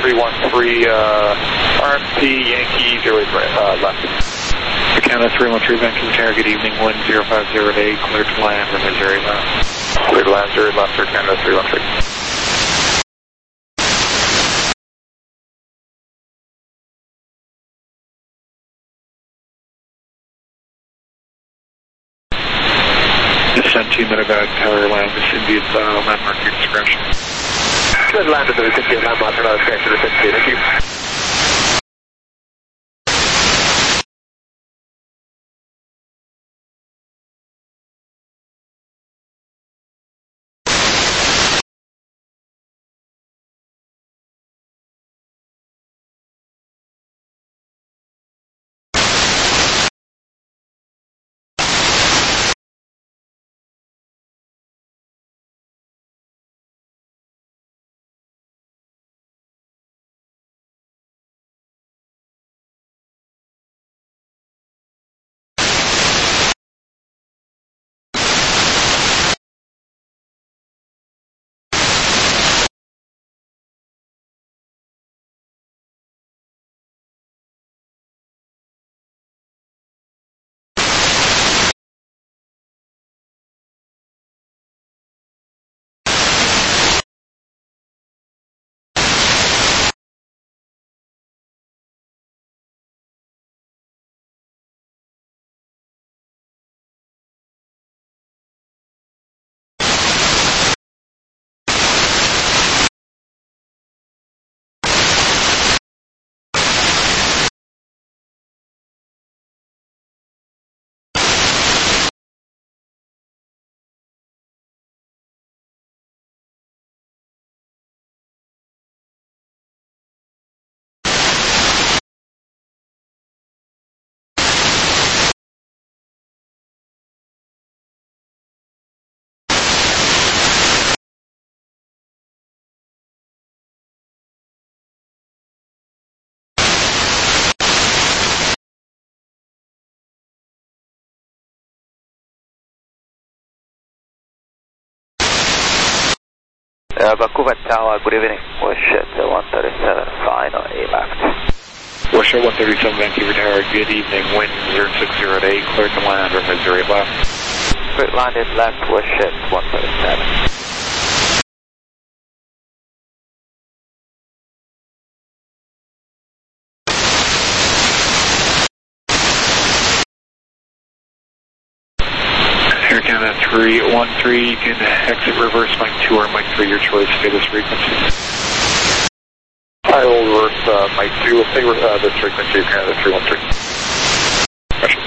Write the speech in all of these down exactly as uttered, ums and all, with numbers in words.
three one three, uh, R M P Yankee zero eight uh, left. Canada three one three, Vancouver Tower, good evening, wind zero five zero eight, clear to land, runway zero eight left. Clear to land, zero eight left for Canada three one three. Descent to Medevac Tower, land with Indian uh, landmark your discretion. Good, land at the Indian landmark, another discretion, thank you. Uh, Vancouver Tower, good evening. Washington one thirty-seven, final A left. Washington one thirty-seven, Vancouver Tower, good evening, wind zero six zero eight, clear to land, runway zero eight left. Clear landed left, Washington one thirty-seven. Air Canada three one three, you can exit reverse Mike two or Mike three, your choice, stay this frequency. I will reverse uh, Mike two, we'll stay uh, this frequency of Canada three one three. Roger.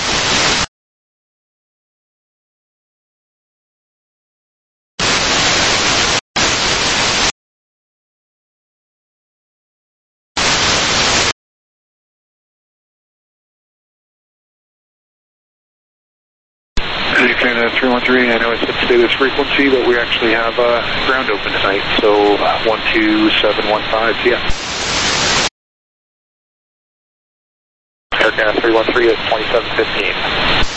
Canada three one three, I know I said stay this frequency, but we actually have uh, ground open tonight, so uh, one two seven one five, yeah. Air Canada three one three at twenty-seven fifteen.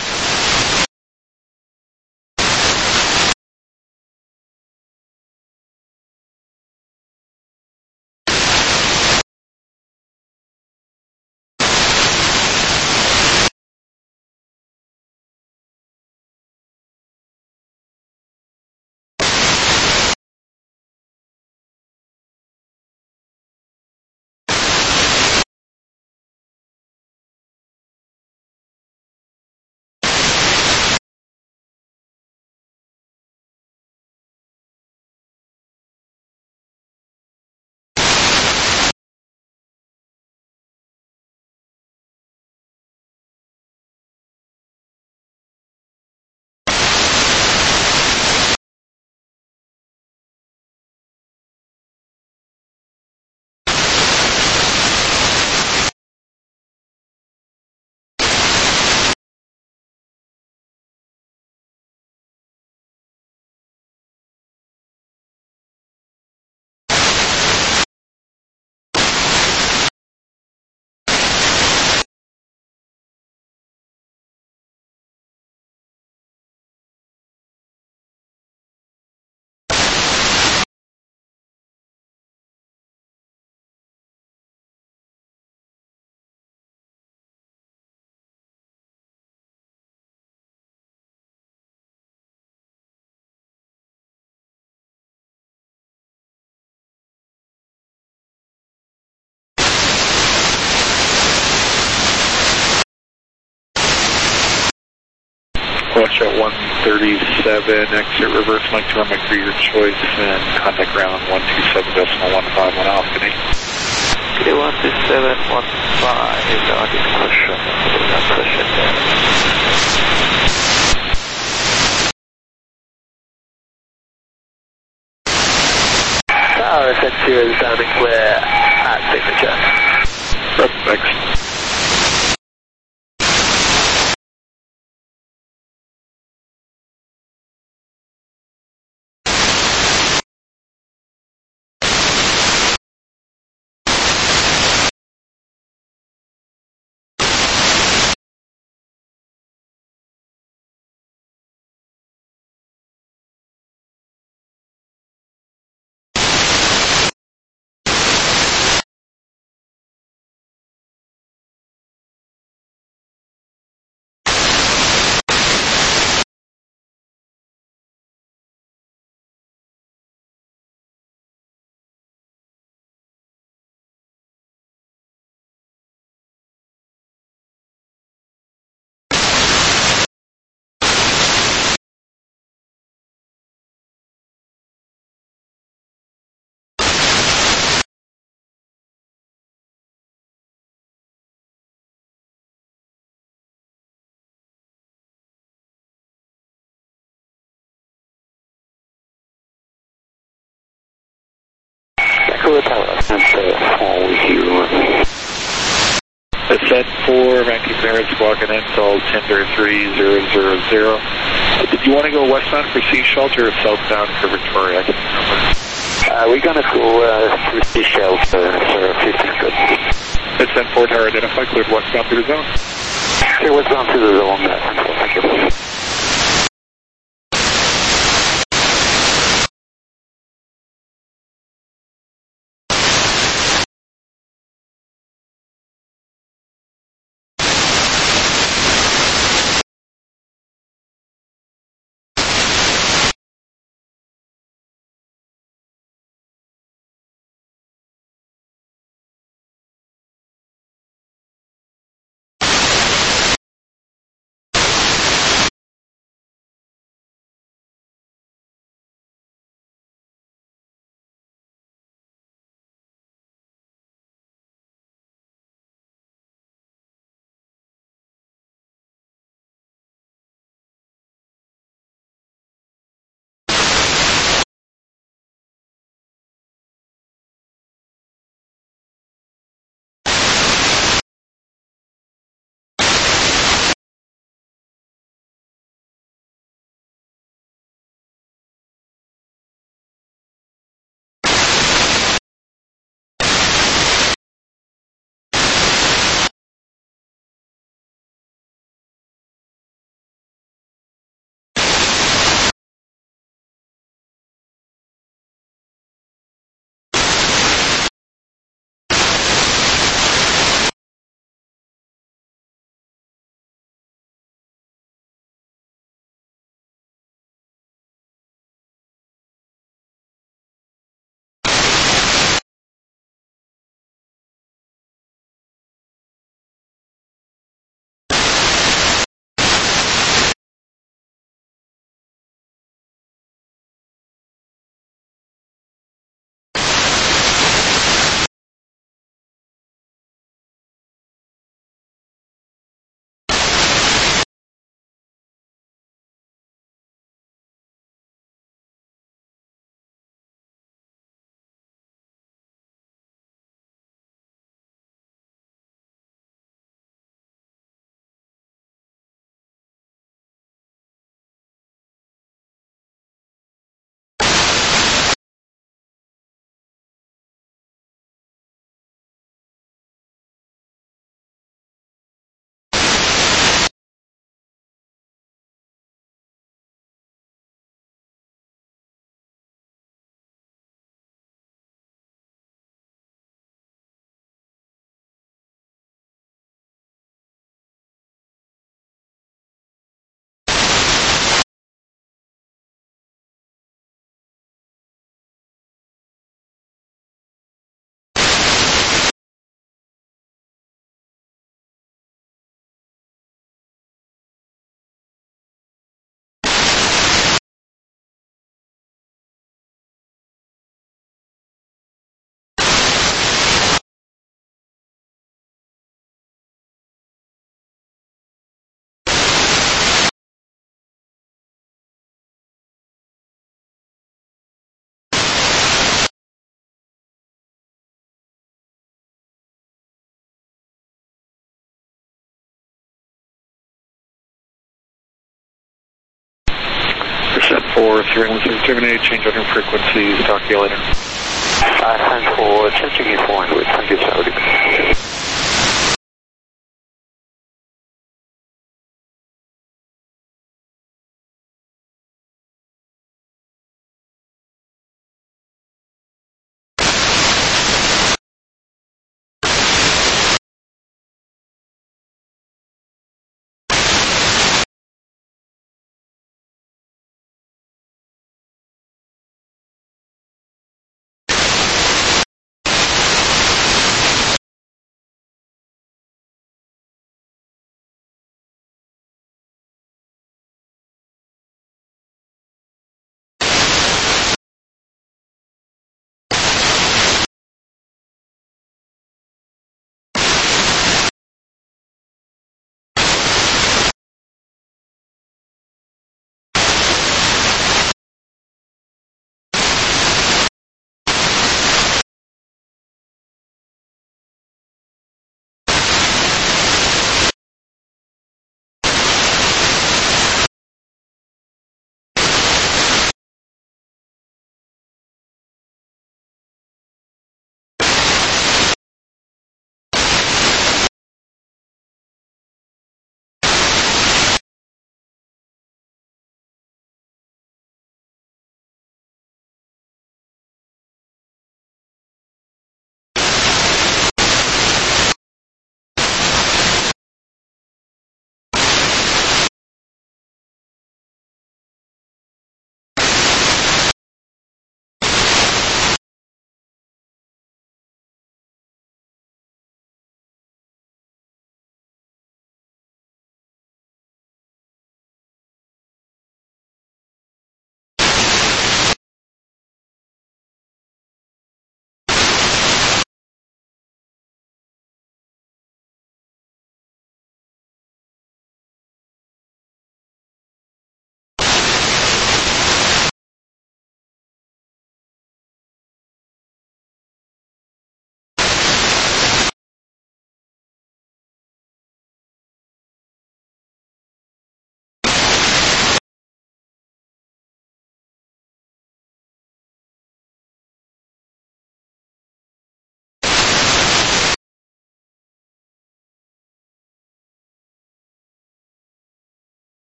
Watch at one thirty-seven, exit reverse Mike two on Mike three, your choice, and contact ground one two seven decimal one five one off, good day. Okay, one two seven one five is our discussion. Not question there. Tower S N two is sounding clear at signature. Perfect, thanks. Ascent four, Vancouver Air Squawk and install tender three zero zero zero. Did you want to go westbound for Sechelt or southbound for Victoria? I can't remember. Uh, we're going to go uh, through Sechelt for uh, fifteen good. Ascent four, tower identified, cleared westbound through the zone. Okay, westbound through the zone. Thank you. for three one six Gemini, change on your frequencies. Talk to you later. Uh, time for changing your four hundred. Thank you, sir.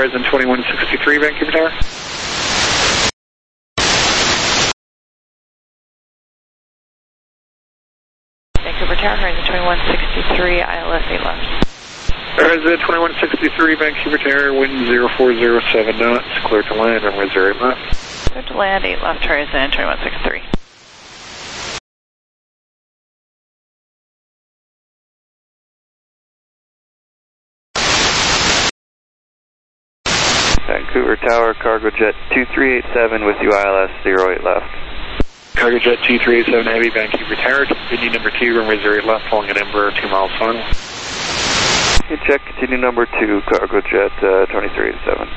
Horizon twenty-one sixty-three, Vancouver Tower. Vancouver Tower, Horizon twenty-one sixty-three, I L S eight left. Horizon twenty-one sixty-three, Vancouver Tower, wind zero four zero seven knots, clear to land, runway zero eight left. Clear to land, eight left, Horizon twenty-one sixty-three. Vancouver Tower, Cargo Jet two three eight seven with you, I L S zero eight left. Cargo Jet two three eight seven Heavy, Vancouver Tower, continue number two, runway zero eight left, following an Embraer, two miles final. You check continue number two, Cargo Jet uh, twenty-three eighty-seven.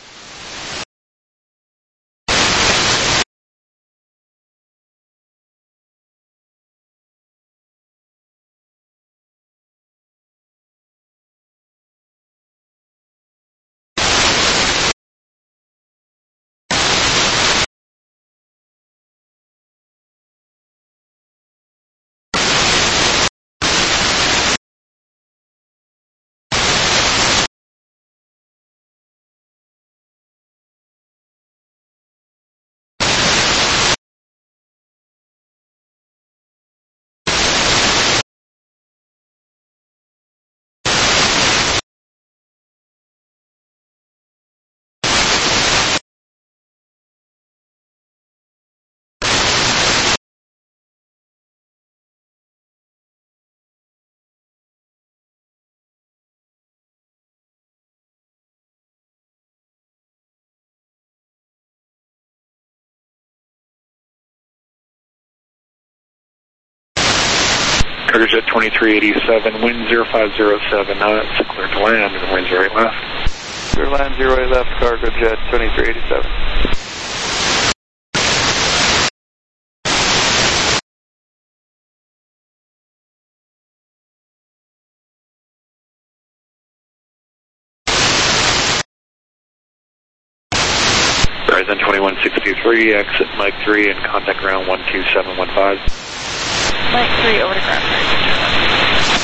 Cargo Jet twenty-three eighty-seven, wind zero five zero seven knots, clear to land, runway zero eight left. Clear to land zero eight left, Cargo Jet twenty-three eighty-seven. Horizon twenty-one sixty-three, exit Mike three and contact ground one two seven one five. Mike three, over to ground, Horizon twenty-one.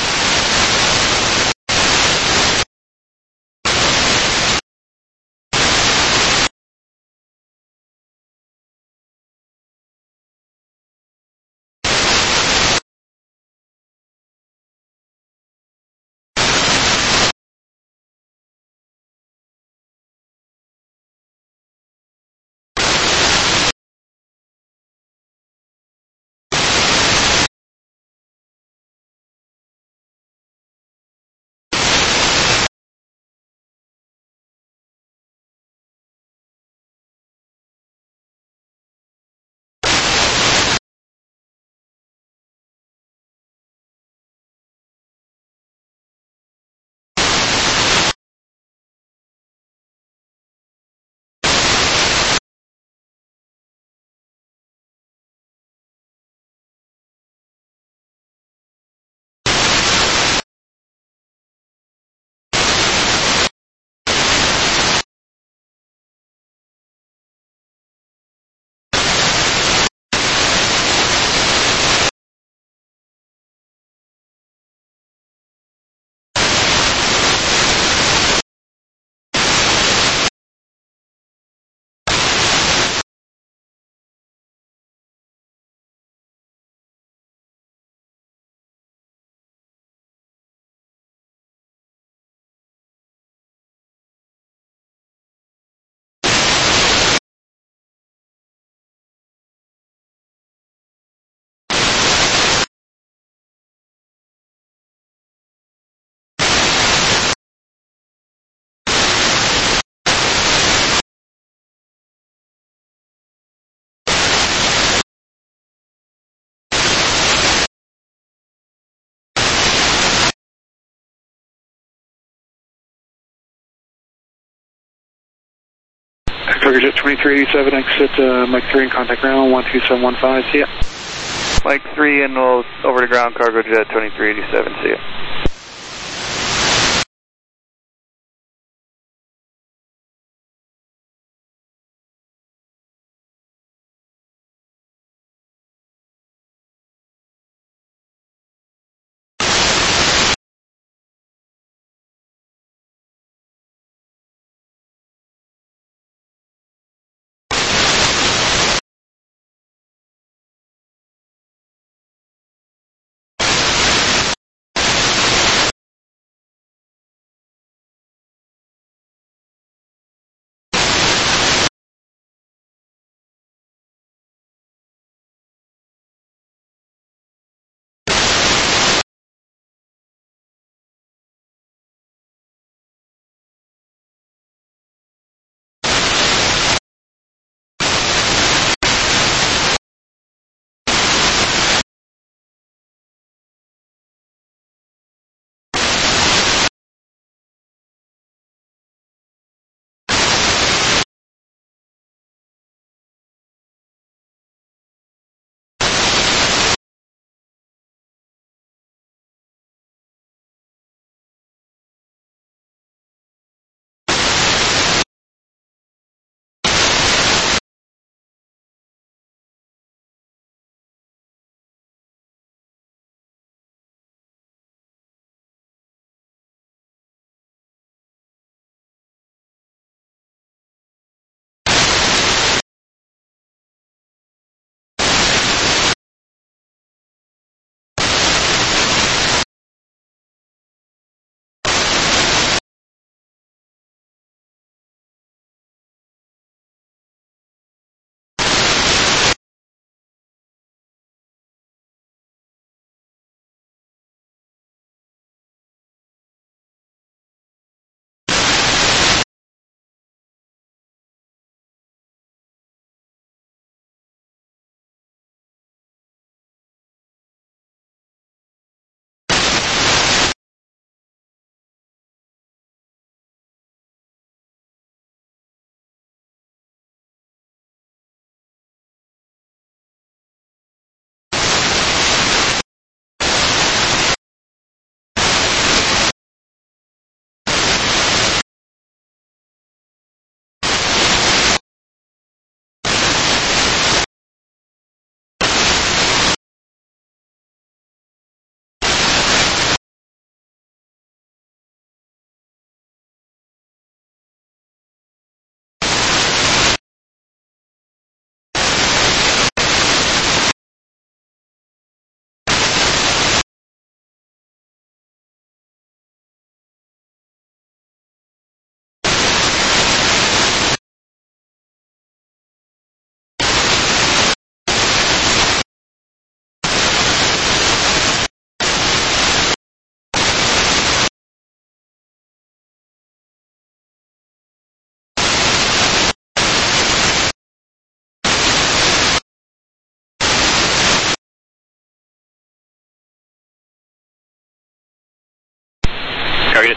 Cargo Jet twenty-three eighty-seven, exit uh, Mike three and contact ground one two seven one five, see ya. Mike three and we'll over to ground, Cargo Jet twenty-three eighty-seven, see ya.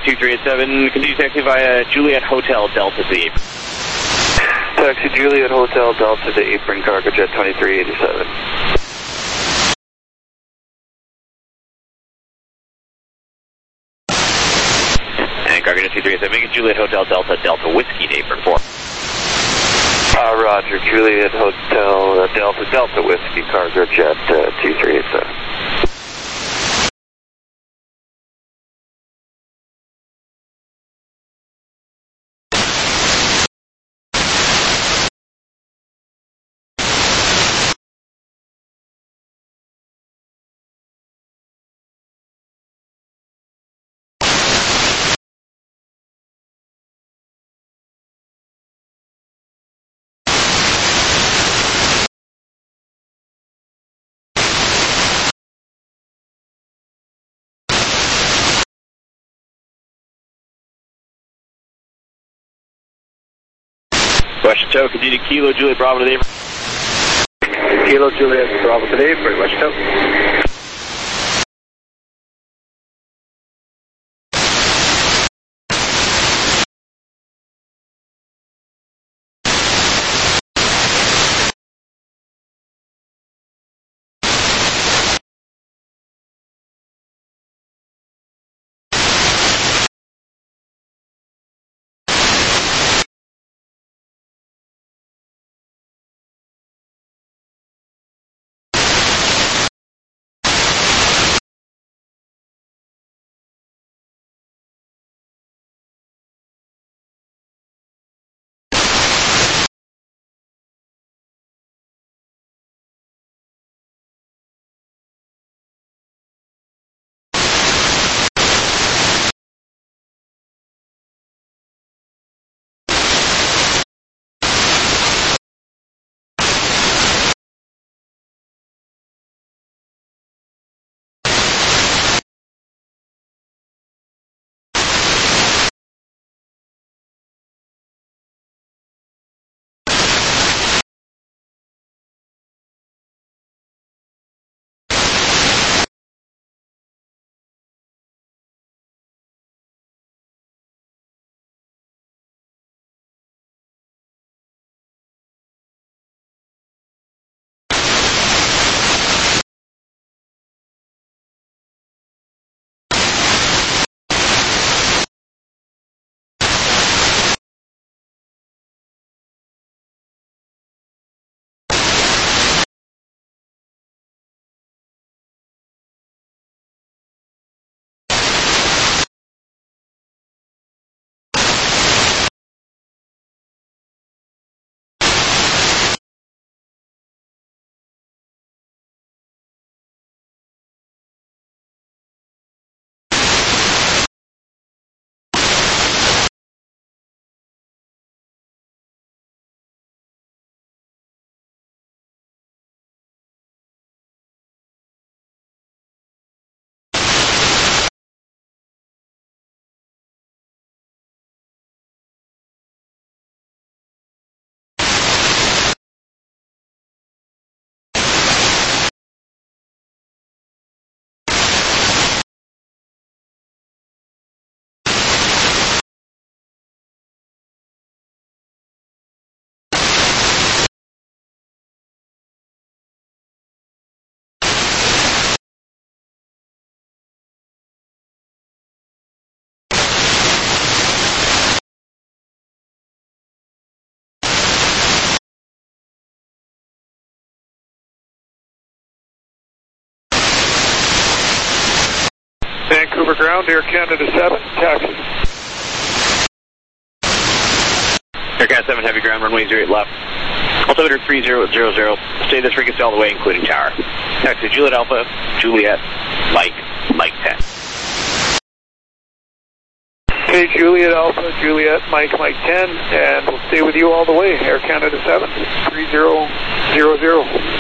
two three eight seven, continue taxi via Juliet Hotel Delta to the apron. Taxi Juliet Hotel Delta to apron, cargo jet twenty-three eighty-seven. And cargo jet two three eight seven, make it Juliet Hotel Delta Delta Whiskey to apron four. Uh, Roger, Juliet Hotel uh, Delta Delta Whiskey, cargo jet uh, two three eight seven. West Toe, continue Kilo Juliet Bravo to the apron. Kilo Juliet Bravo to the apron, West Toe. Vancouver ground, Air Canada seven, taxi. Air Canada seven, heavy ground, runway zero eight left. Altimeter three zero zero zero. Stay this frequency all the way, including tower. Taxi Juliet Alpha, Juliet, Mike, Mike ten. Okay, Juliet Alpha, Juliet, Mike, Mike ten, and we'll stay with you all the way, Air Canada seven, three zero zero zero.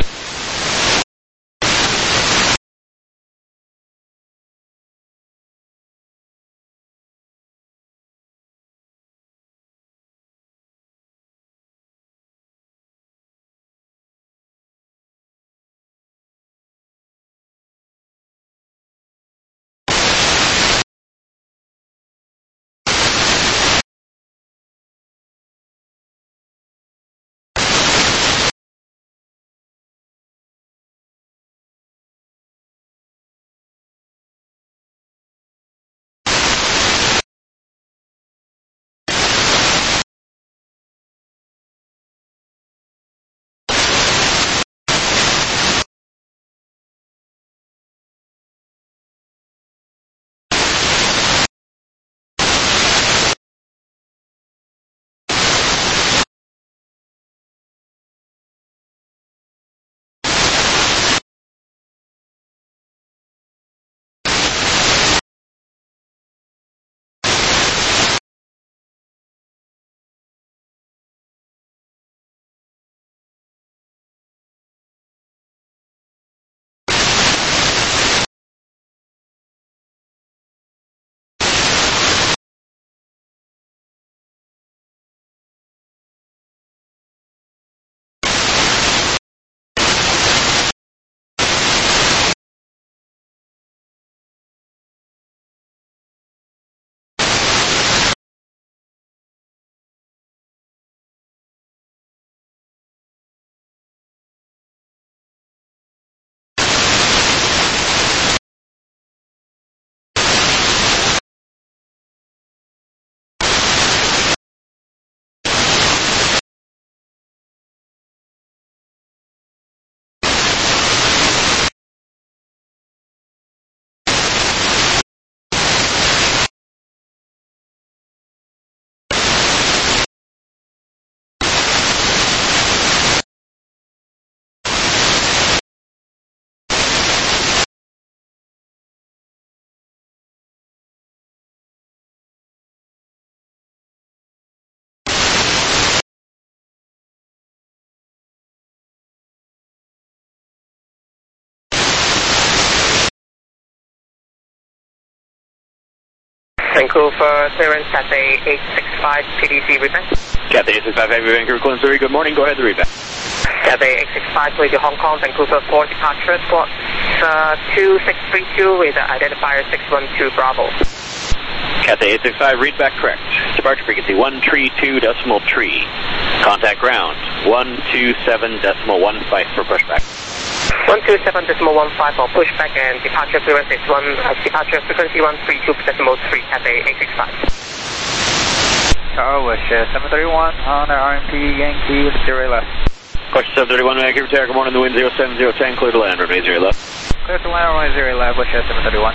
Vancouver, clearance Cathay eight six five, P D C readback. Cathay eight six five Heavy Vancouver, Queen three, good morning, go ahead, the readback. Cathay eight six five, lead to Hong Kong, Vancouver four, departure, squawk uh, two six three two with identifier six one two Bravo. Cathay eight six five, readback correct. Departure frequency one three two decimal three. Contact ground one two seven decimal one five for pushback. one two seven decimal one five for pushback and departure clearance is one, uh, departure frequency one three two decimal three, Cathay eight six five. Tower Wish, uh, seven thirty-one on our R M P Yankee with zero left. Question seven thirty-one, Vancouver Tower, good morning, the wind zero seven zero ten, clear to land, runway zero left. Clear to land, runway zero left, Wish, uh, seven thirty-one.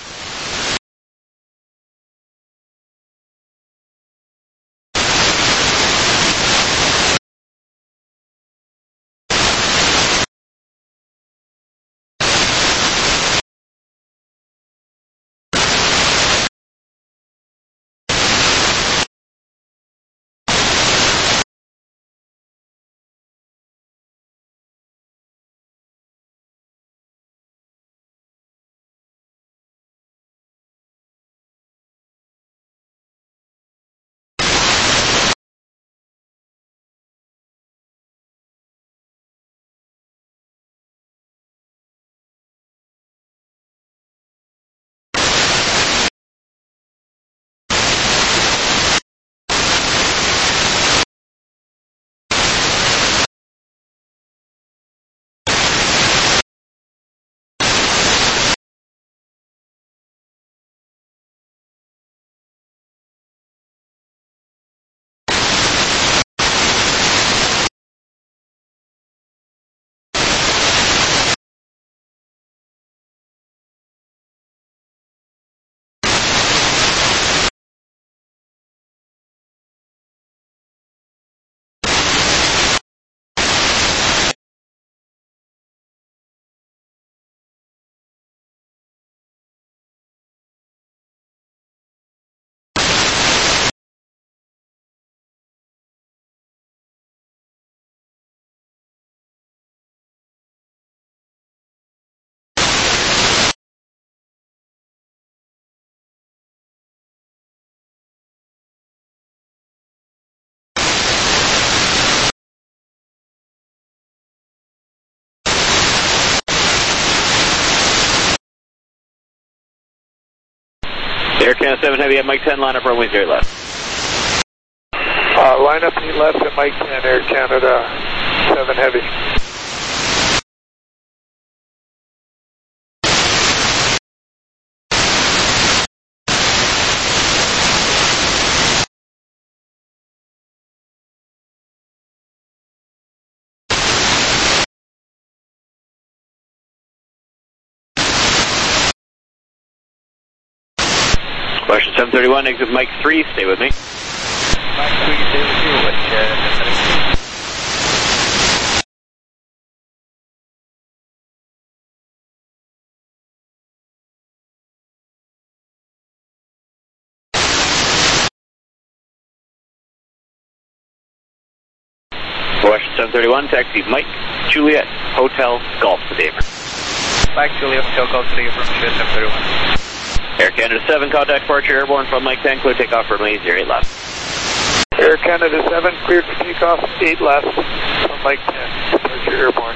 Air Canada seven Heavy at Mike ten, line up runway zero left. Uh, line up eight left at Mike ten, Air Canada seven Heavy. Question seven thirty-one, exit Mike three, stay with me. Mike three, stay with you, Wish, uh, Question seven thirty-one, taxi Mike Juliet Hotel Golf to Damer. Mike Juliet Hotel Golf to Damer from seven thirty-one. Air Canada seven, contact departure airborne from Mike ten, clear takeoff runway zero eight left. Air Canada seven, cleared for takeoff, eight left from Mike ten, departure airborne.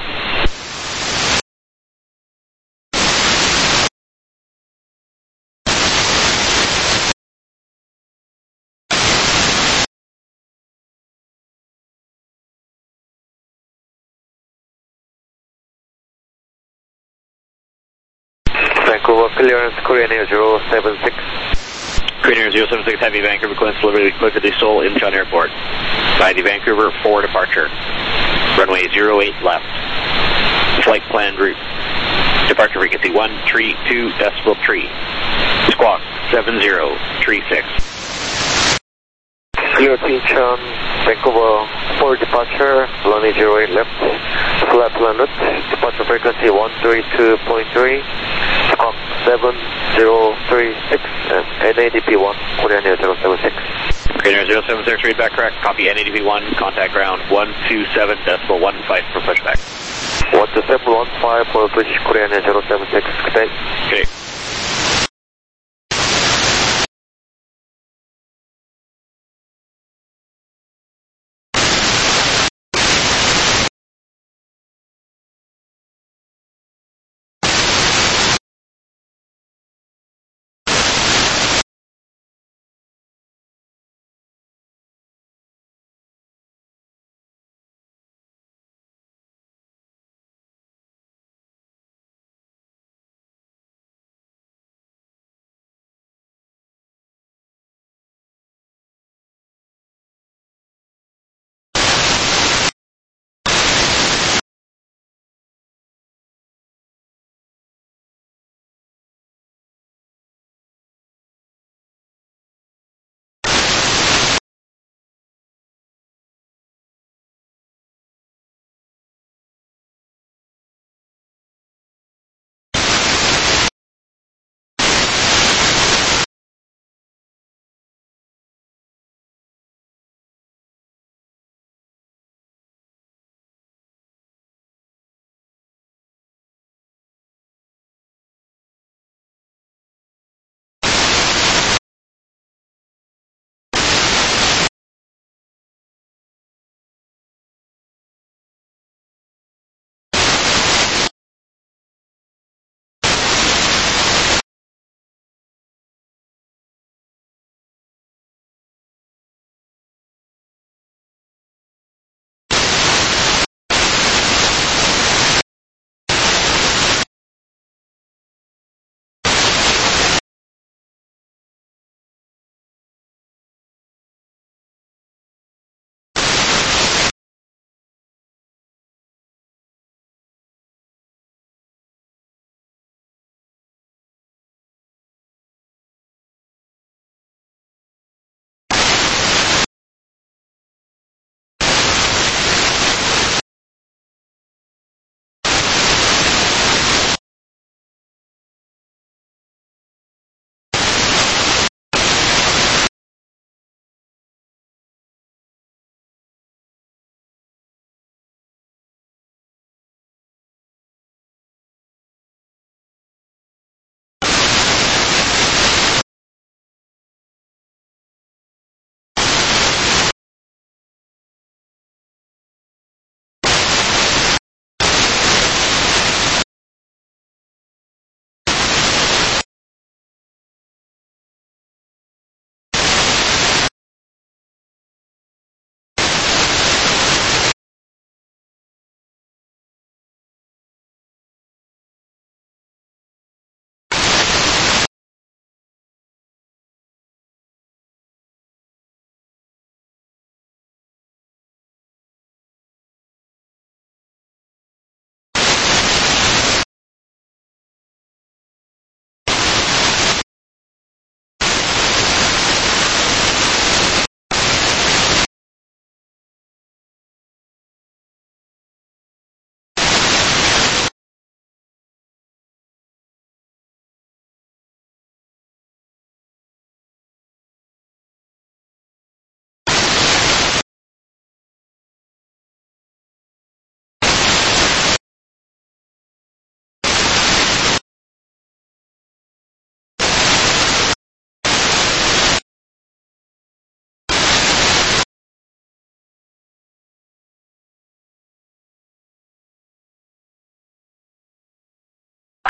Vancouver clearance, Korean Air zero seven six. Korean Air zero seven six Heavy Vancouver, clearance delivery quick to the Seoul Incheon Airport. By the Vancouver for departure. Runway zero eight left. Flight planned route. Departure frequency one three two decimal three. Squawk seven zero three six. Clear to Incheon, Vancouver for departure, runway zero eight left, flat plan route, departure frequency one three two point three, squawk seven zero three six, and N A D P one, Korean Air zero seven six. Korean Air zero seven six, read back correct, copy N A D P one, contact ground one two seven decimal one five for pushback. one two seven one five for British Korean Air zero seven six, good day. Okay.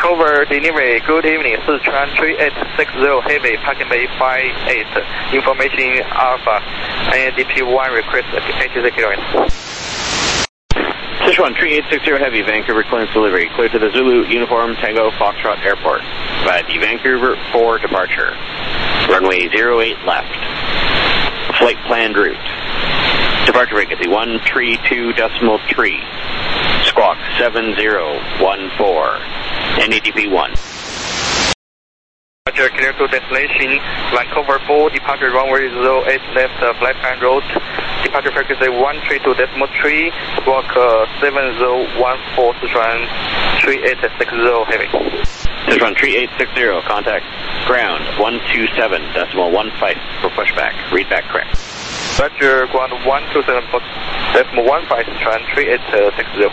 Vancouver delivery, good evening, Sichuan three eight six zero Heavy, parking bay five eight, information Alpha, N A D P one request eighty-six kilometers. Sichuan three eight six zero Heavy, Vancouver clearance delivery, clear to the Zulu Uniform Tango Foxtrot Airport, via the Vancouver four departure, runway zero eight left, flight planned route, departure frequency one three two decimal three, squawk seven zero one four, N A D P one. Departure clear to destination, Vancouver four, departure runway zero eight left, uh, flight plan route, departure frequency one three two decimal three, squawk uh, seven zero one four, Sichuan three eight six zero Heavy. Sichuan three eight six zero, contact ground one two seven decimal one five for pushback, read back correct. Departure ground one two seven decimal one five, Sichuan three eight six zero.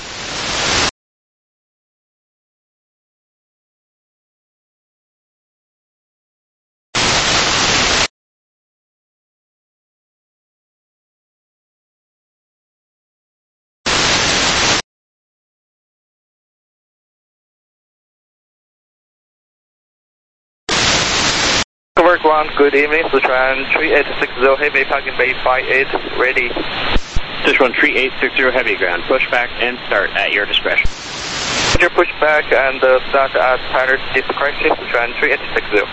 Vancouver ground, good evening, Sichuan three eight six zero Heavy, parking bay five eight, ready. Sichuan three eight six zero Heavy, ground pushback and start at your discretion. Roger, pushback and uh, start at pilot discretion, Sichuan three eight six zero.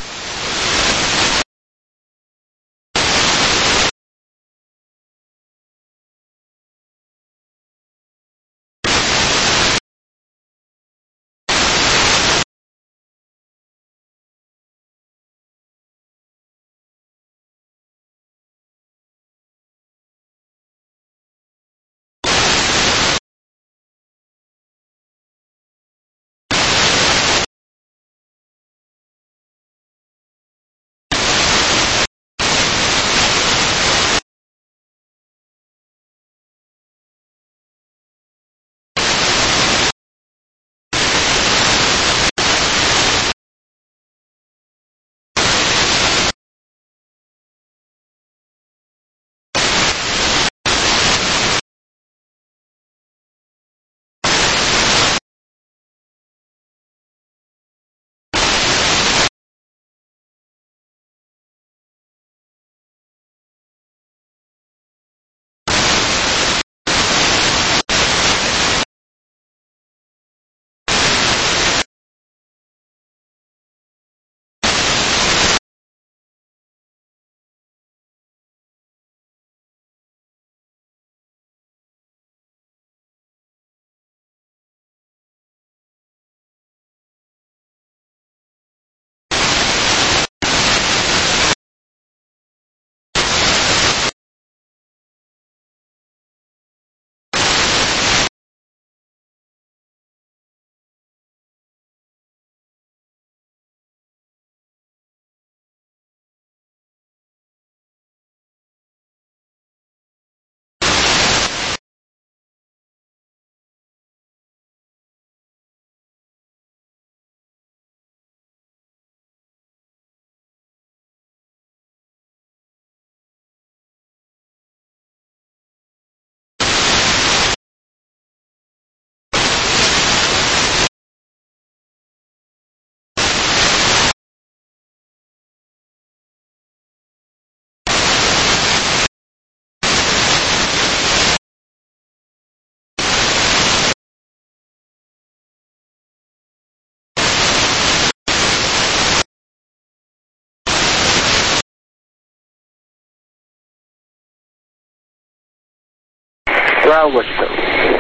Ground, Washington.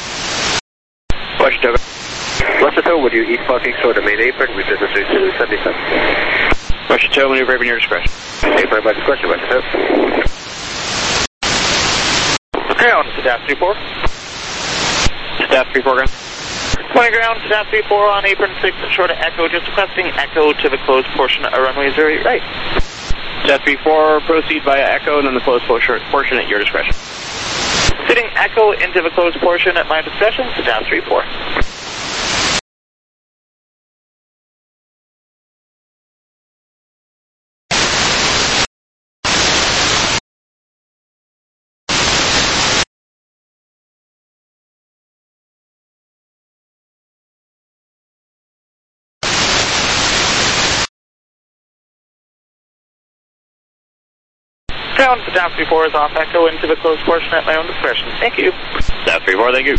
Washington. Washington, would you east parking toward the main apron with business two seventy-seven? Washington, maneuver open your discretion. Apron by discretion, Washington. Ground, Staff three four. Staff three four, ground. Point ground, Staff three four on apron six, short of Echo, just requesting Echo to the closed portion of runway zero eight right. Staff three four, proceed via Echo and then the closed portion at your discretion. Sitting Echo into the closed portion at my discretion, Staff three four. Ground, the Down three four is off echo into the closed portion at my own discretion. Thank you. Down three four, thank you.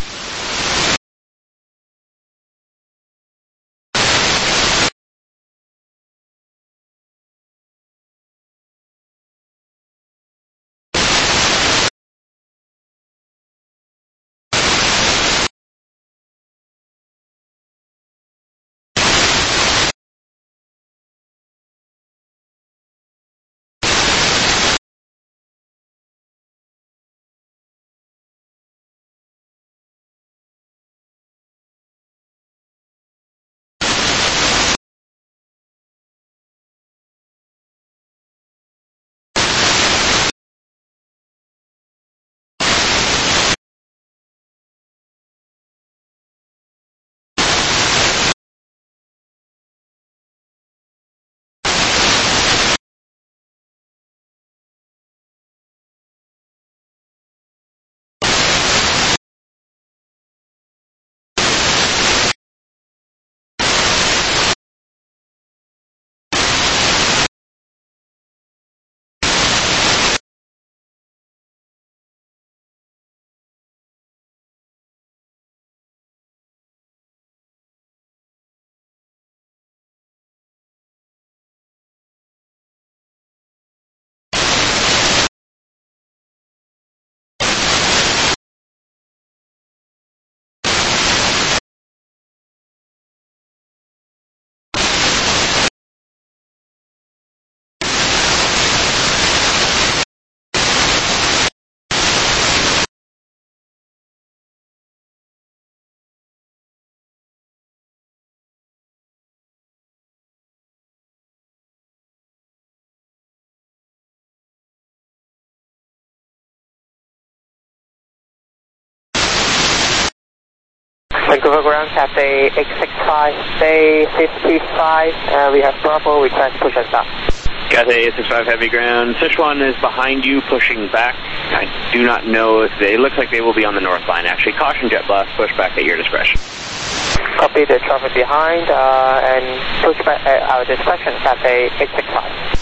Vancouver ground, Cathay eight six five, Bay fifty-five, uh, we have Bravo, request push us back. Cathay eight six five heavy ground. Sichuan is behind you, pushing back. I do not know if they, it looks like they will be on the north line actually. Caution jet blast, push back at your discretion. Copy the traffic behind, uh, and push back at our discretion, Cathay eight six five.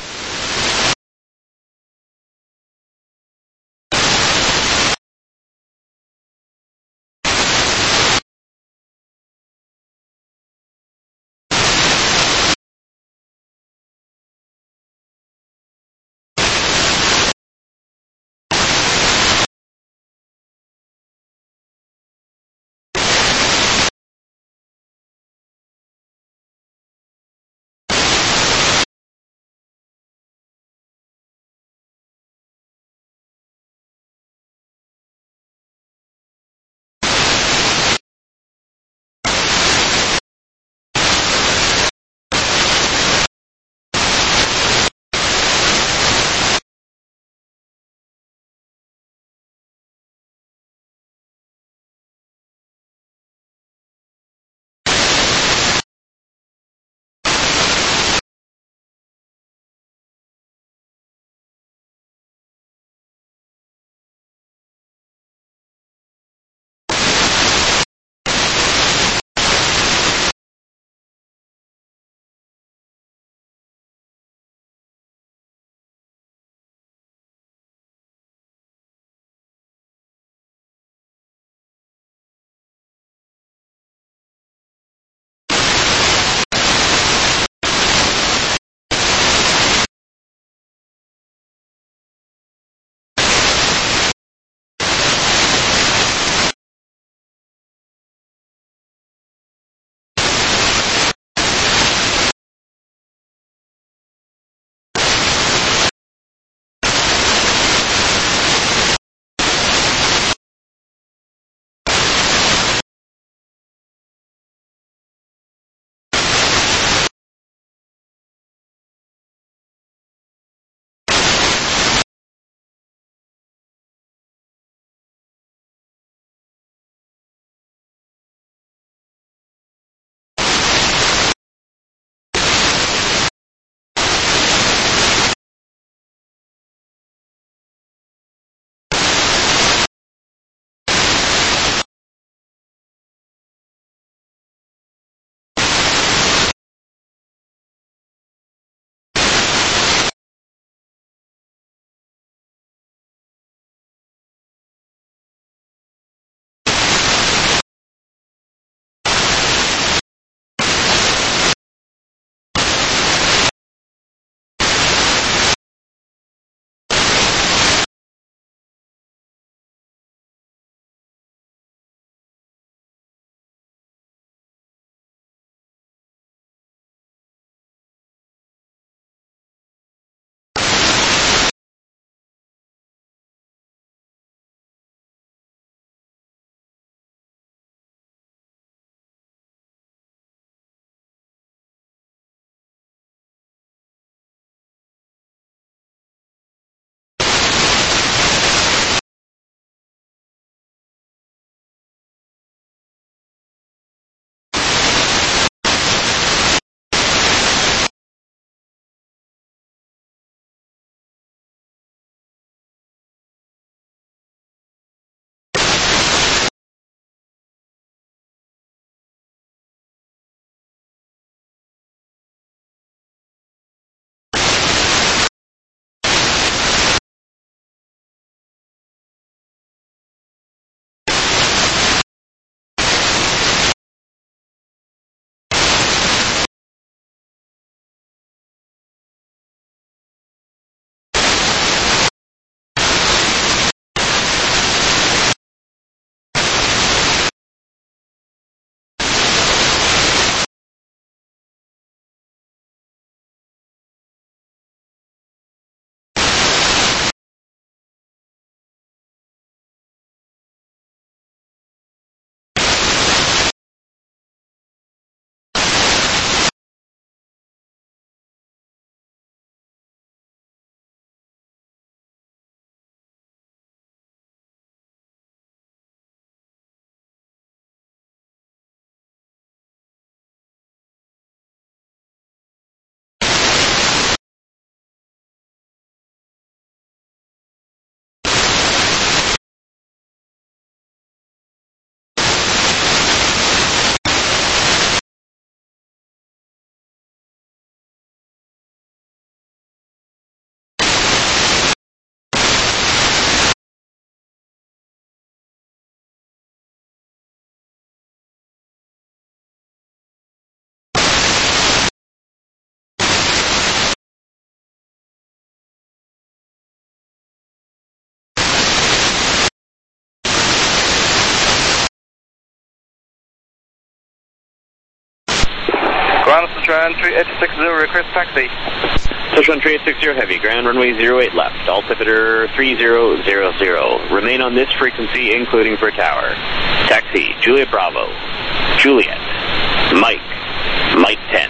Sichuan three eight six zero, request taxi. Sichuan three eight six zero Heavy, ground runway zero eight left, altimeter three zero zero zero. Remain on this frequency, including for tower. Taxi, Juliet Bravo, Juliet, Mike, Mike ten.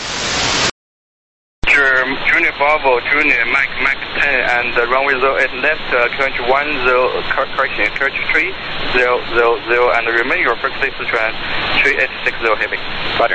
Junior Bravo, Junior Mike, Mike ten, and uh, runway zero eight left, uh, current one zero, correction, current three zero zero zero, and remain your frequency Sichuan three eight six zero Heavy. Roger.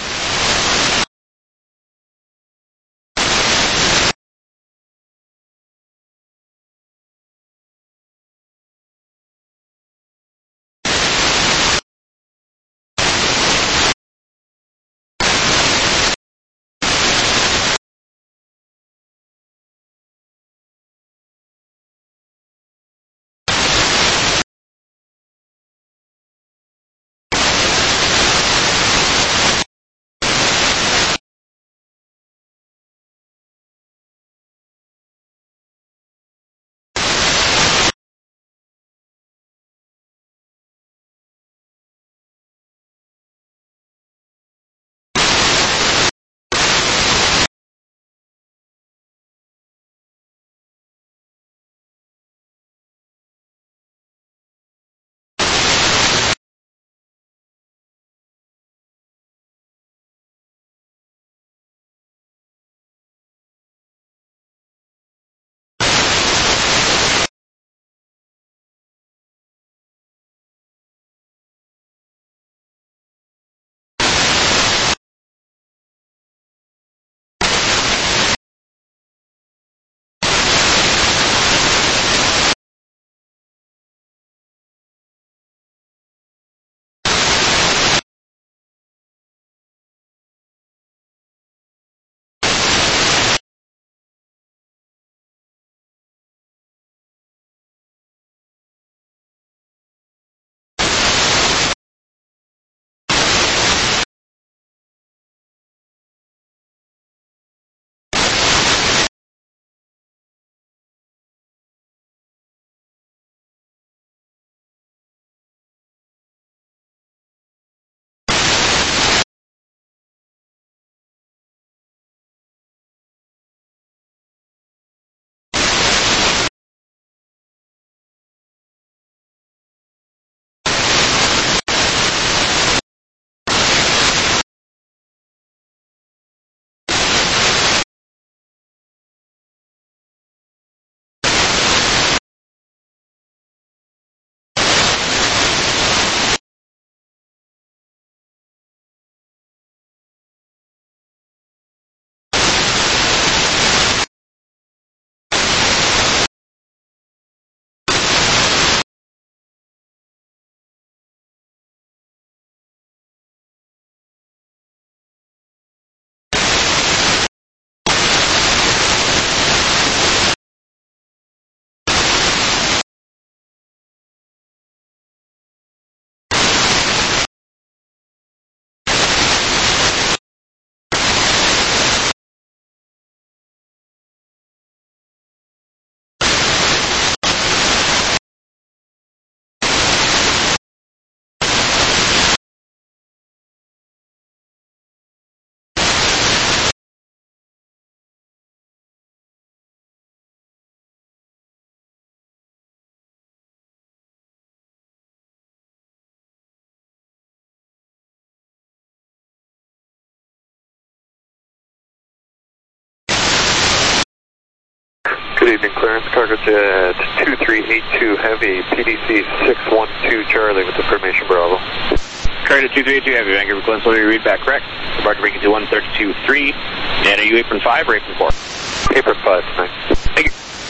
Good evening, clearance. Cargo Jet two three eight two Heavy, P D C six one two Charlie with information Bravo. Cargo two three eight two Heavy, Vancouver Glen, so you read back correct. Departure frequency one thirty-two point three. And are you apron five or apron four? Apron five tonight. Thank you.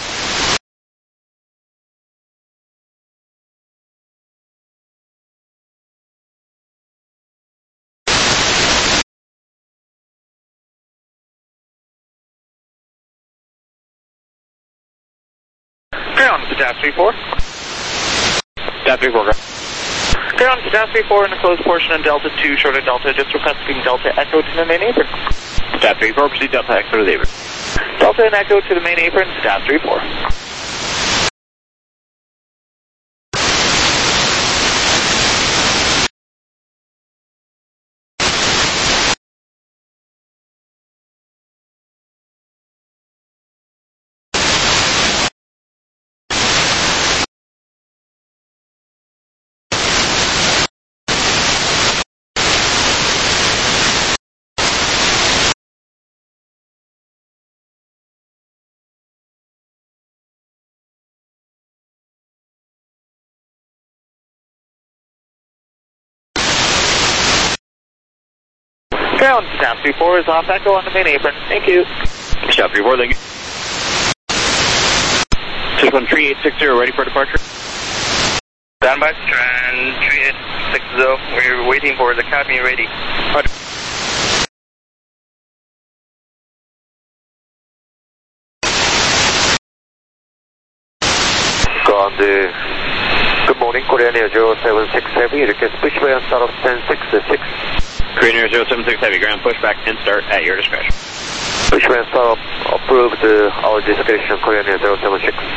Ground to Dash three four. Dash three four, go. Ground to Dash three four in the closed portion in Delta two, short of Delta, just requesting Delta Echo to the main apron. Dash three four, proceed Delta Echo to the apron. Delta and Echo to the main apron, Dash three four. Ground, Staff three four is off Echo on the main apron. Thank you. Staff three four, thank you. six one three eight six zero, ready for departure. Standby, Tran three eight six zero. We're waiting for the cabin ready. Roger. Ground, uh, good morning, Korean Air zero seven six Heavy, request pushback and start of ten six six. Korean Air zero seven six Heavy, ground pushback and start at your discretion. Pushback and start approved, uh, our discretion, Korean Air zero seven six.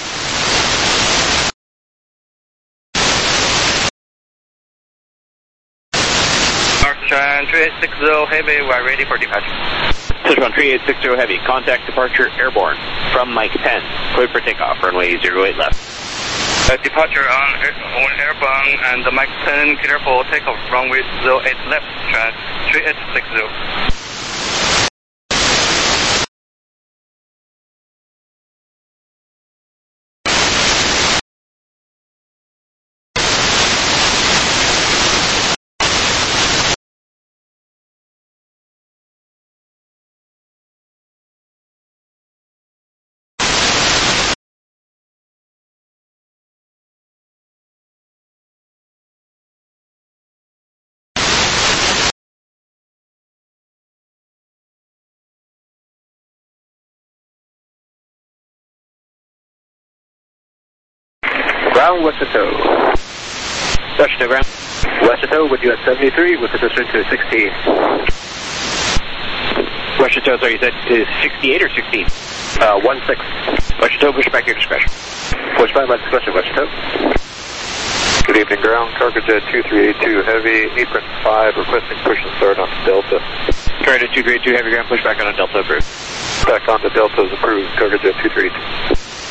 Tran three eight six zero Heavy, we're ready for departure. Sichuan three eight six zero Heavy, contact departure airborne from Mike ten, cleared for takeoff, runway zero eight left. Uh, departure on, air, on airborne and the Mike ten, clear for takeoff, runway zero eight left, Tran three eight six zero. Ground, Westito. Westito, ground. Westito, with you at seventy-three, with position to sixteen. Westito, sorry, you said is sixty-eight or sixteen? Uh, one six. Westito, push back your discretion. Push back my discretion, Westito. Good evening, ground. Cargojet two three eight two Heavy, apron five, requesting push and start on Delta. Cargojet two three eight two Heavy, ground push back on a Delta approved. Back on to Delta is approved, Cargojet two three eight two.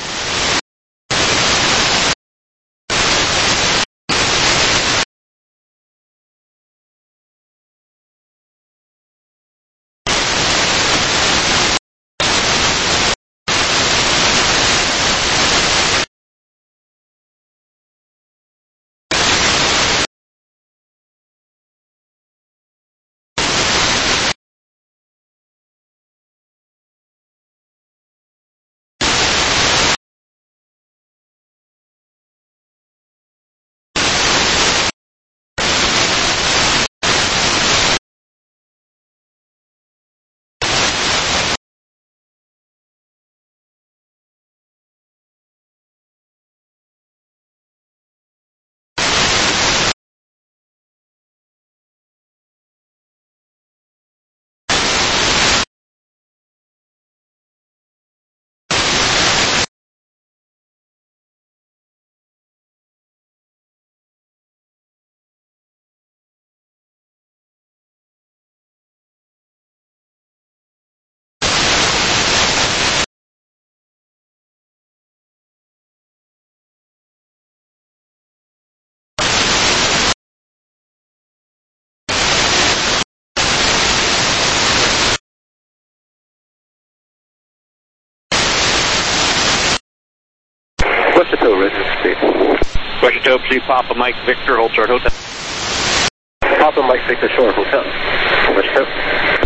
Westito, resident Westito, please Papa Mike Victor, hold short hotel. Papa Mike Victor, short hotel. Westito.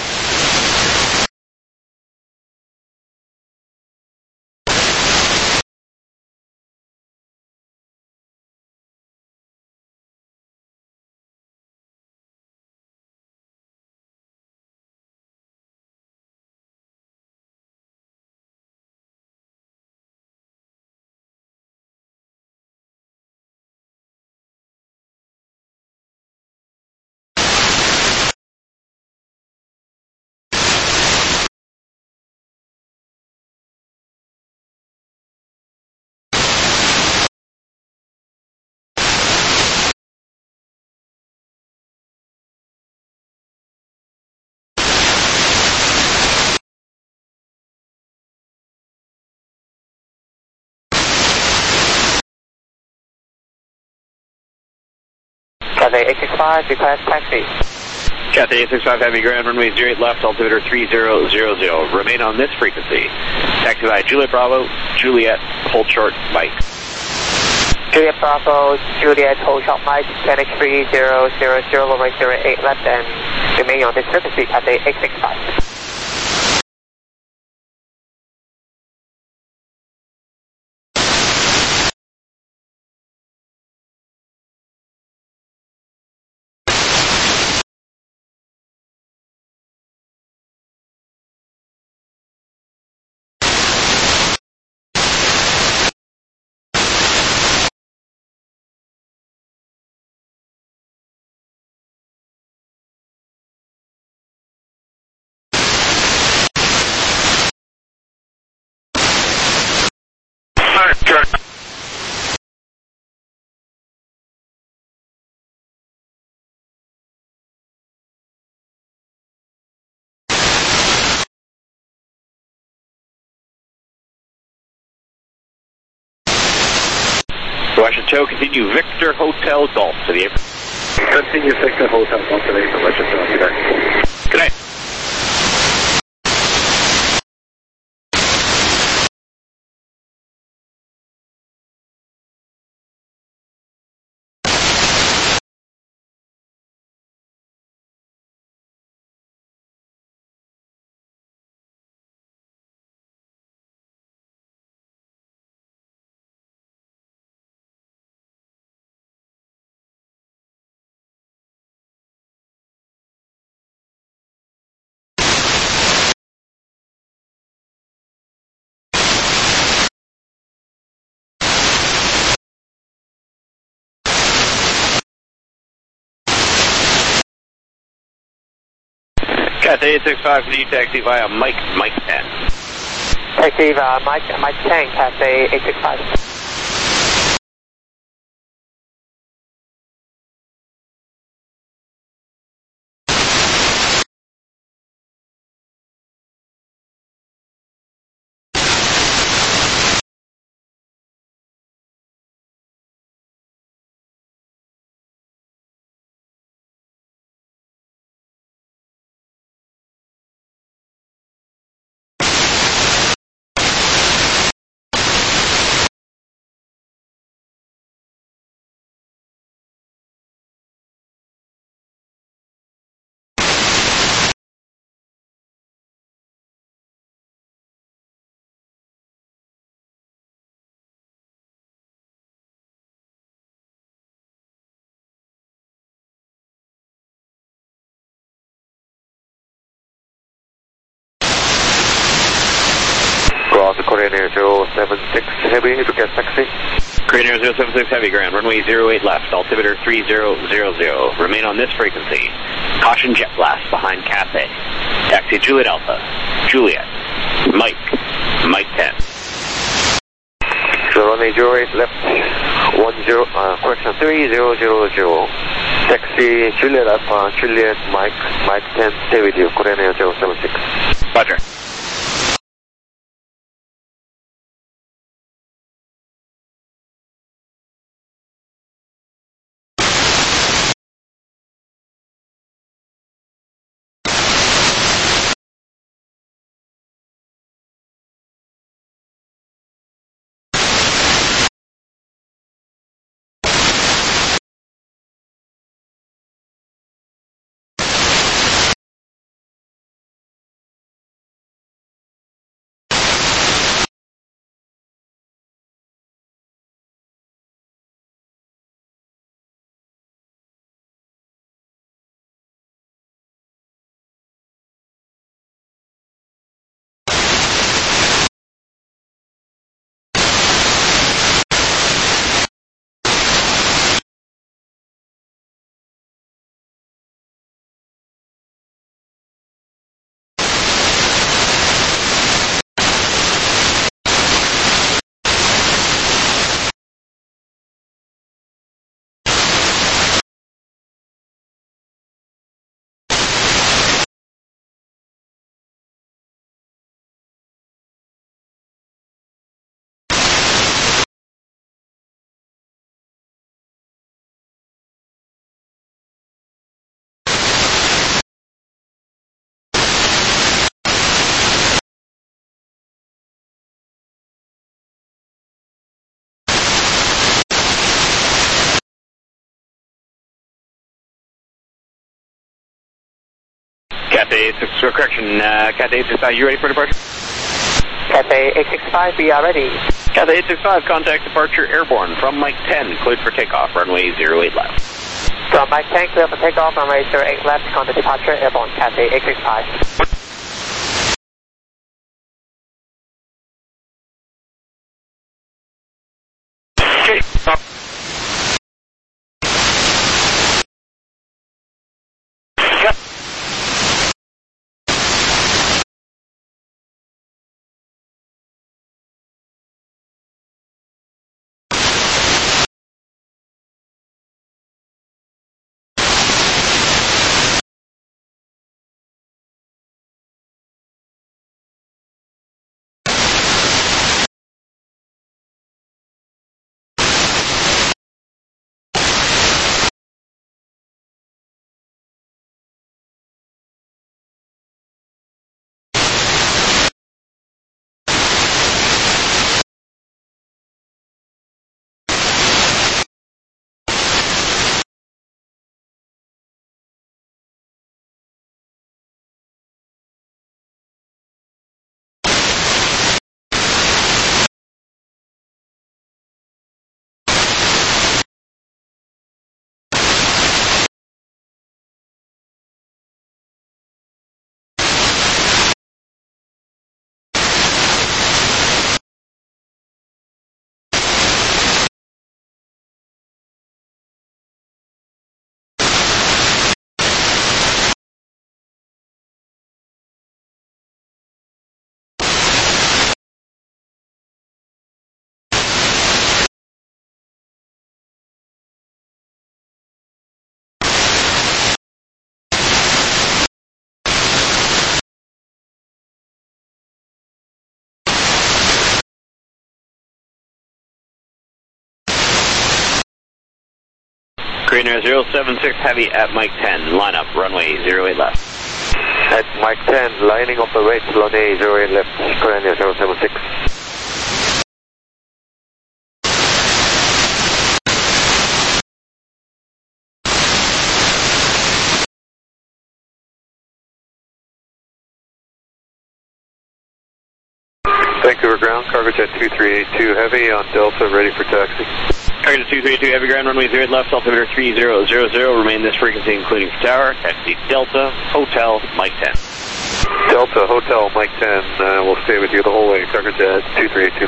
Cathay eight six five, request taxi. Cathay eight six five Heavy, ground runway zero eight left, altimeter three zero zero zero. Remain on this frequency. Taxi by Juliet Bravo, Juliet, hold short, Mike. Juliet Bravo, Juliet, hold short Mike, Cathay three zero zero zero, runway zero eight left and Remain on this frequency, Cathay eight six five. Washington, continue Victor Hotel Golf to the apron. Continue Victor Hotel Golf to the apron, Washington. Good night. Good night. Cathay eight six five, continue taxi via Mike, Mike ten. Taxi uh, Mike, Mike ten, Cathay eight six five. Korean Air zero seven six Heavy, request taxi. Korean Air zero seven six Heavy, ground, runway zero eight left, altimeter three zero zero zero. Remain on this frequency. Caution jet blast behind Cathay. Taxi Juliet Alpha, Juliet, Mike, Mike ten. So runway zero eight left, one zero, uh, correction three zero zero zero. Taxi Juliet Alpha, Juliet, Mike, Mike ten, stay with you, Korean Air zero seven six. Roger. Cathay eight six, correction, uh, Cathay eight six five, you ready for departure? Cathay eight six five, we are ready. Cathay eight six five, contact departure airborne from Mike ten, cleared for takeoff, runway zero eight left. From Mike ten, clear for takeoff, runway zero eight left, contact departure airborne, Cathay eight six five. Okay, stop. Yep. Korean Air zero seven six Heavy at Mike ten, line up, runway zero eight left. At Mike ten, lining up the right, runway zero eight left, Korean Air zero seven six. Vancouver ground, cargo jet two three eight two Heavy on Delta, ready for taxi. Target two three eight two Heavy ground, runway zero eight left, altimeter three zero zero zero, remain this frequency including for tower, taxi Delta, Hotel, Mike ten. Delta, Hotel, Mike ten, uh, we'll stay with you the whole way, cargo jet two three eight two.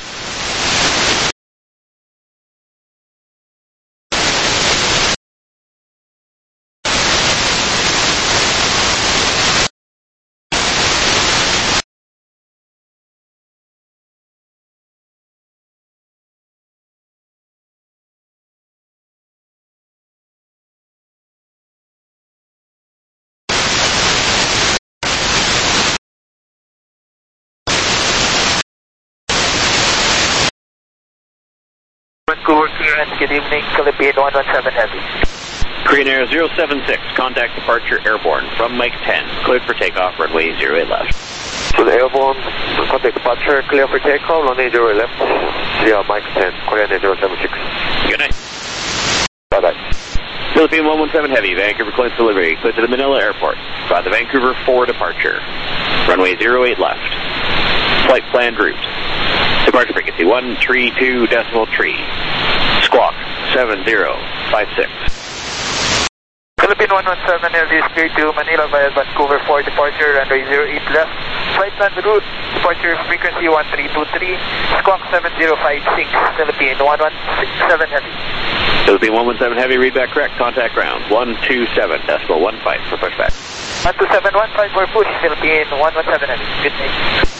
Vancouver clearance, good evening, Philippine one one seven Heavy. Korean Air zero seven six, contact departure airborne from Mike ten, cleared for takeoff, runway zero eight left. To the airborne, contact departure, clear for takeoff, runway zero eight left, via Mike ten, Korean Air zero seven six. Good night. Bye-bye. Philippine one one seven Heavy, Vancouver clearance delivery, clear to the Manila Airport, by the Vancouver four departure, runway zero eight left. Flight planned route. Departure frequency one three two decimal three. Squawk seven zero five six. Philippine one one seven Heavy is clear to Manila via Vancouver four departure, runway zero eight left. Flight plan route, departure frequency one three two three. Squawk seven zero five six. Philippine one one seven Heavy. Philippine one one seven Heavy, readback correct, contact ground one two seven decimal one five for pushback. one two seven one five for push, Philippine one one seven Heavy. Good night.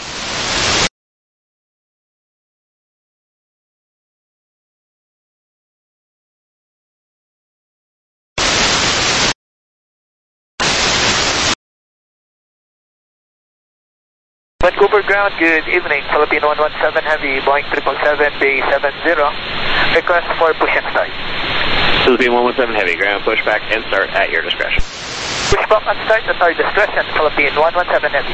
Vancouver ground, good evening, Philippine one one seven Heavy, Boeing triple seven, Bay seven zero. Request for push and start. Philippine one one seven Heavy, ground pushback and start at your discretion. Pushback and start at our discretion, Philippine one one seven Heavy.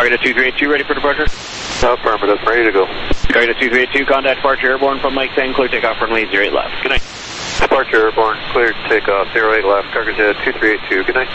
Target two three eight two, ready for departure? Affirmative, ready to go. Target two three eight two, contact departure airborne from Mike ten, clear takeoff runway zero eight left. Good night. Departure airborne, cleared takeoff, zero eight left, target two three eight two, good night.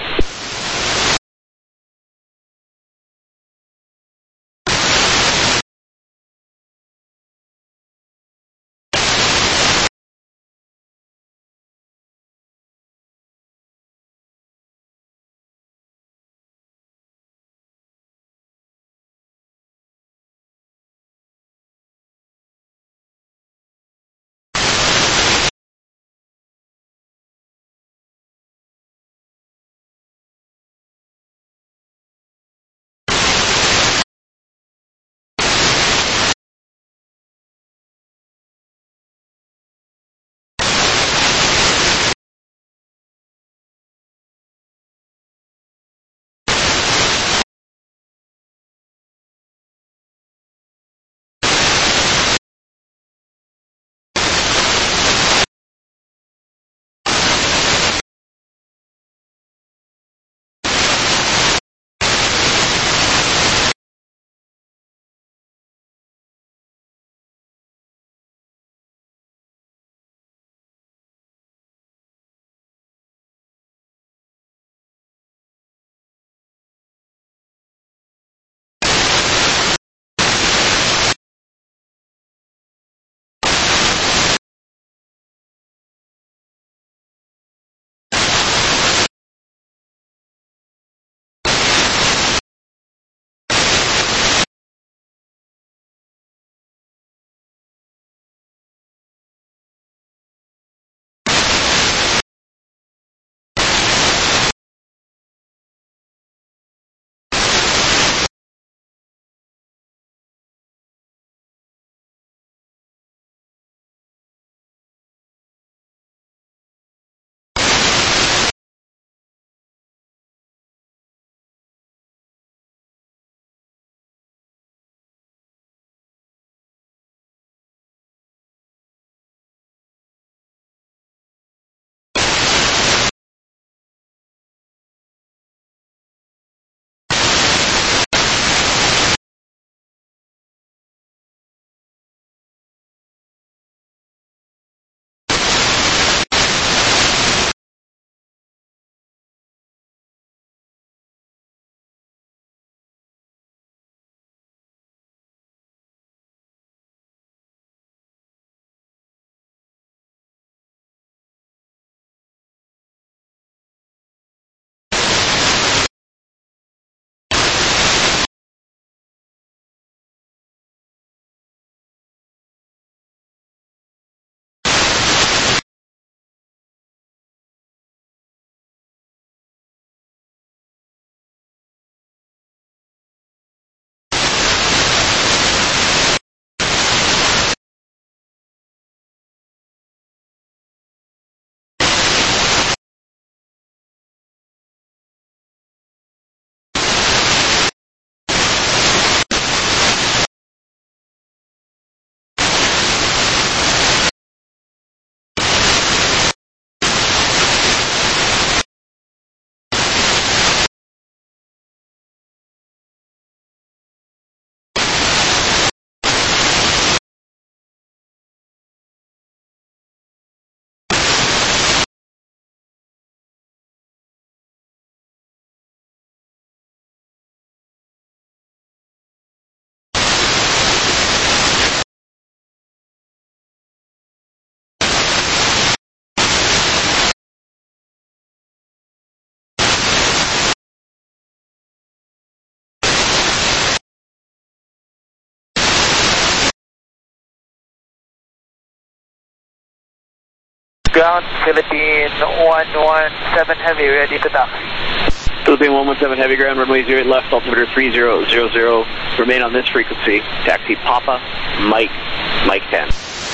Ground, Philippine one one seven Heavy, ready to taxi. Philippine one one seven Heavy, ground, runway zero eight left, altimeter three zero zero zero. Remain on this frequency. Taxi Papa, Mike, Mike ten.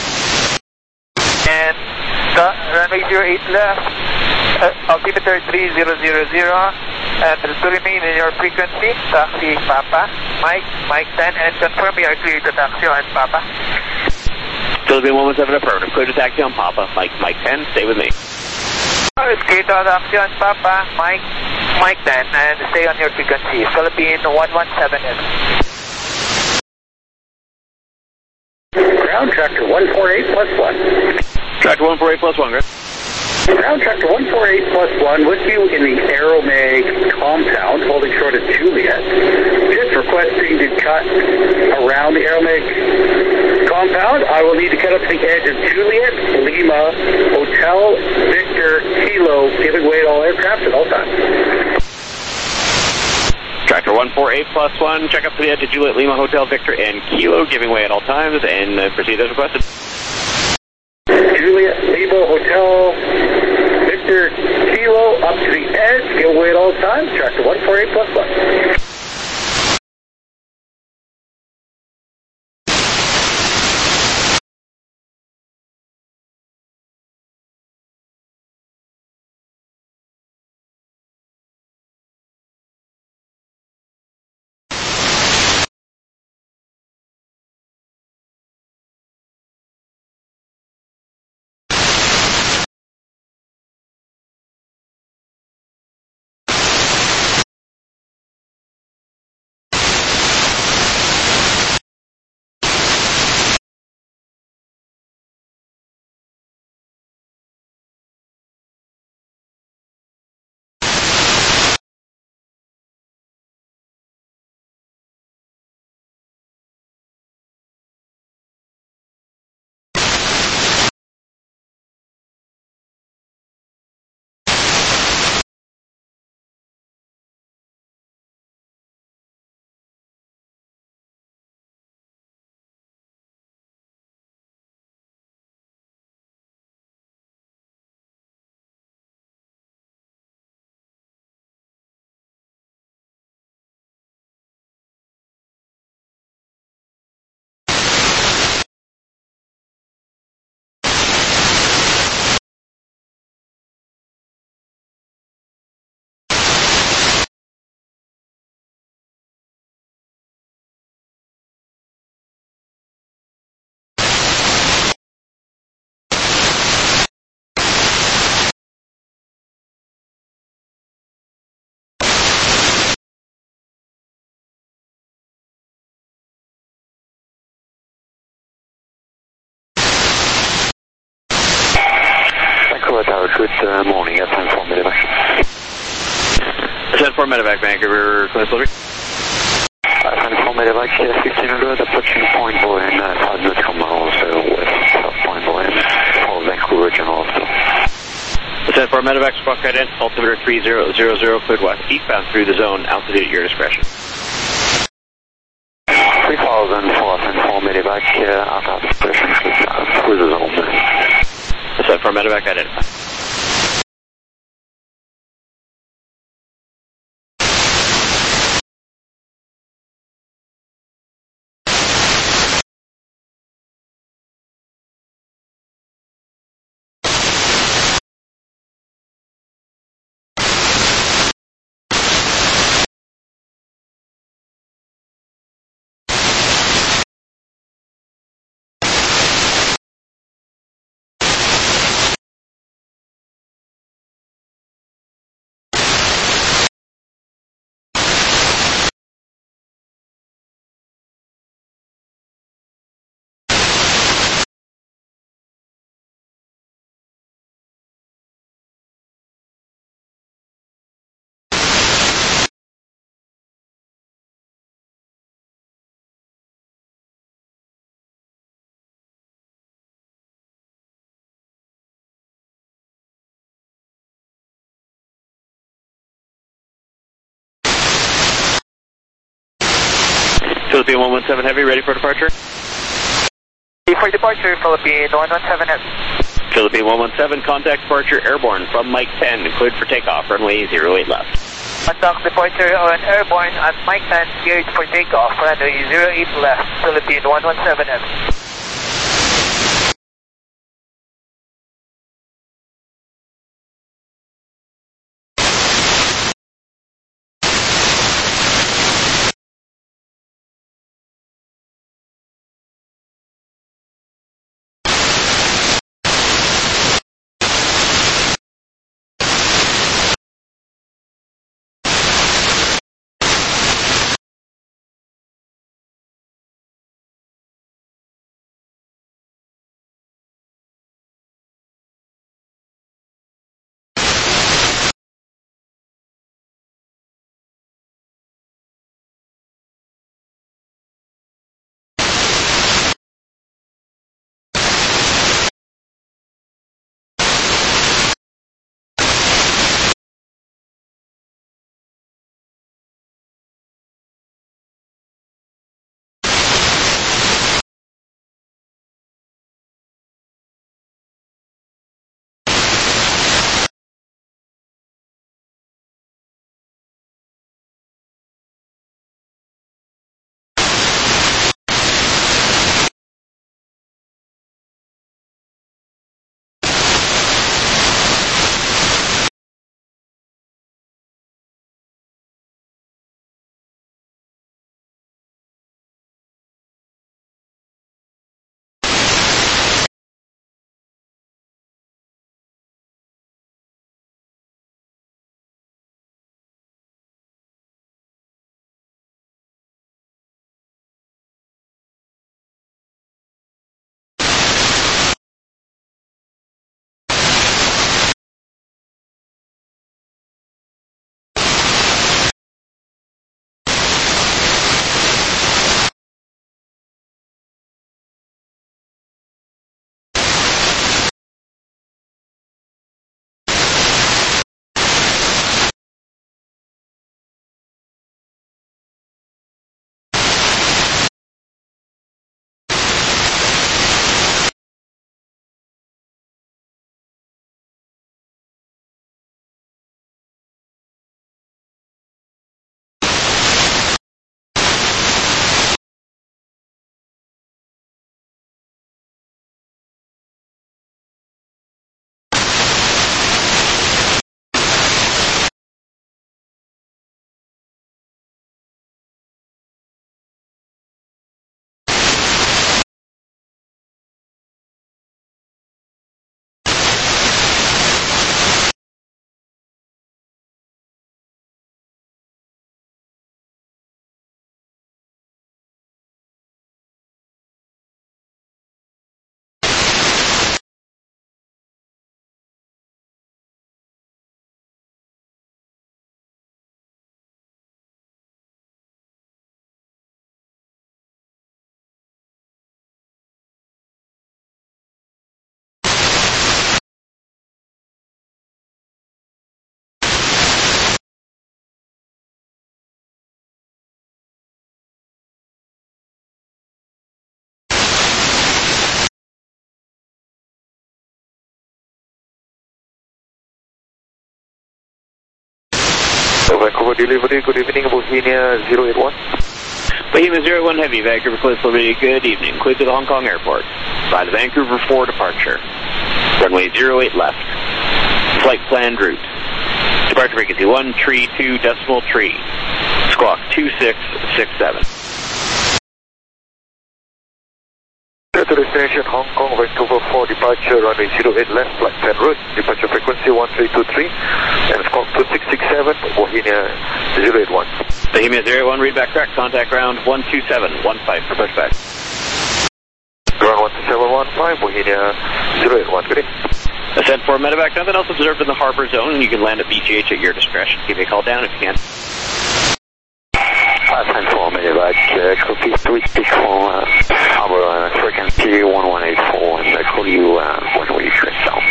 And the runway zero eight left, uh, altimeter three zero zero zero. And to remain in your frequency, taxi Papa, Mike, Mike ten, and confirm you are clear to taxi on Papa. Philippine one one seven affirmative. Clear to taxi on Papa. Mike, Mike ten, stay with me. It's clear to taxi on Papa, Mike. Mike ten, and stay on your frequency. Philippine one one seven F. Ground tractor one four eight plus one. Tractor one four eight plus one, good. Ground tractor one four eight plus one with you in the Aeromag compound, holding short of Juliet. Just requesting to cut around the Aeromag compound. I will need to cut up to the edge of Juliet, Lima, Hotel, Victor, Kilo, giving way to all aircraft at all times. Tractor one four eight plus one, check up to the edge of Juliet, Lima, Hotel, Victor, and Kilo, giving way at all times, and uh, proceed as requested. Juliet, Lima, Hotel, Victor, Kilo, up to the edge, give way at all times, tractor one four eight plus one. Good morning, yes, ten four medevac. ten four medevac, Vancouver, clear delivery. ten four medevac, fifteen hundred, approaching Point Bowen, uh, five minutes from now, so west of Point Bowen, for Vancouver General Hospital. ten four medevac, squawk ident, altimeter three zero zero zero, cleared west, eastbound through the zone, altitude at your discretion. three thousand for ten four medevac, uh, out of discretion, through the zone. ten four medevac, identify. Philippine one one seven Heavy, ready for departure? Ready for departure, Philippine one one seven Heavy. Philippine one one seven, contact departure airborne from Mike ten, cleared for takeoff, runway zero eight left. Contact departure on airborne at Mike ten, cleared for takeoff, runway zero eight left, Philippine one one seven Heavy. Vancouver delivery, good evening, Bohemia zero eight one. Bohemia zero eight one Heavy, Vancouver Cliffs Liberty, good evening. Clear to the Hong Kong Airport. By the Vancouver four departure. Runway zero eight left. Flight planned route. Departure frequency one three two decimal three. Squawk two six six seven. To destination Hong Kong, Vancouver four departure, runway zero eight left, flight planned route. Departure frequency one three two three. And squawk two six six seven, Bohemia zero eight one. Bohemia zero eight one, read back correct. Contact ground one two seven one five for pushback. Ground one two seven one five, Bohemia zero eight one, good day. Ascent for medevac, nothing else observed in the harbor zone, and you can land at B G H at your discretion. Give me a call down if you can. five times four medevac, uh, copy three speak for uh, harbor uh, frequency one one eight four, and I uh, call you uh, when we reach south.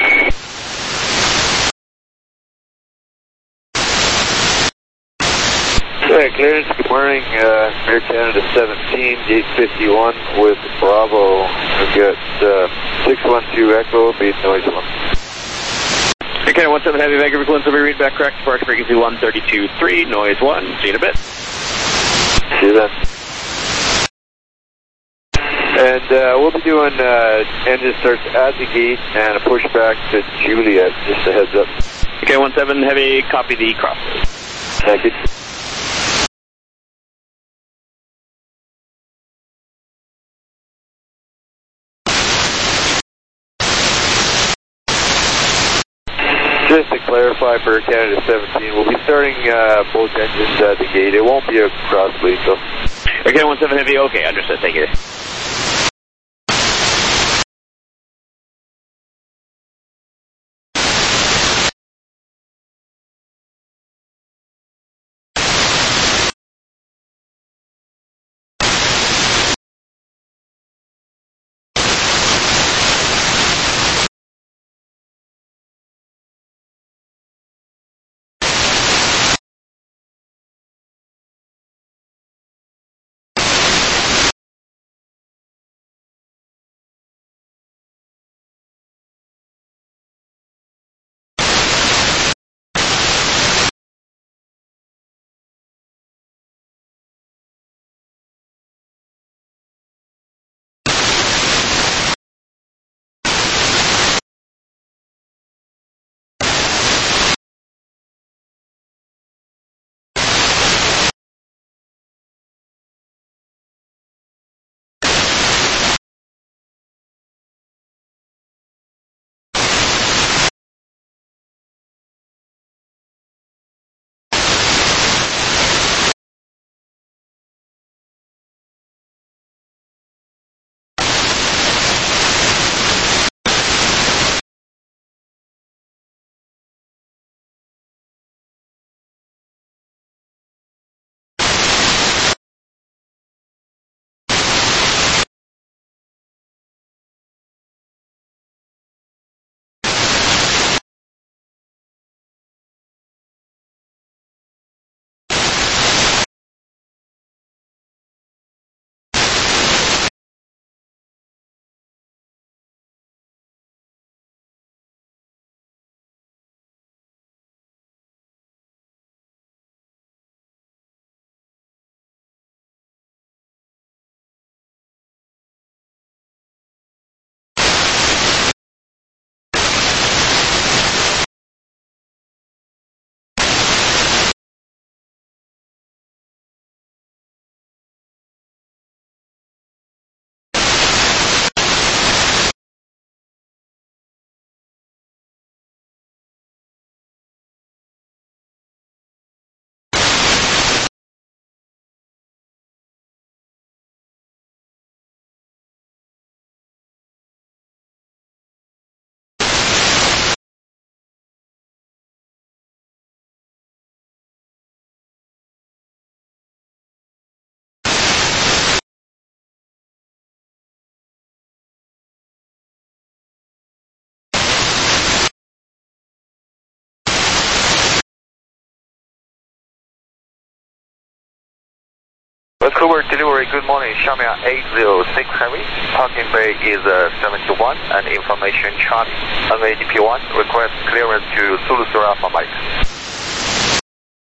Okay, clearance, good morning, uh, Air Canada seventeen, gate fifty-one with Bravo. We've got uh, six one two Echo, beat noise one. Air Canada one seven Heavy, Vancouver Cliffs Liberty, read back correct. Departure frequency one thirty two three, noise one. See you in a bit. See you then. And uh, we'll be doing uh, engine starts at the gate and a push back to Juliet, just a heads up. Okay, one seven Heavy, copy the crossway. Thank you. Just to clarify for Canada seventeen, we'll be starting uh, both engines at the gate. It won't be a cross bleed, so. Okay, one seven Heavy, okay, understood, thank you. Vancouver delivery, good morning, Shamia eight zero six Heavy. Parking bay is uh, seventy-one and information chart runway D P one. Request clearance to Zulu Sierra Alpha Mike.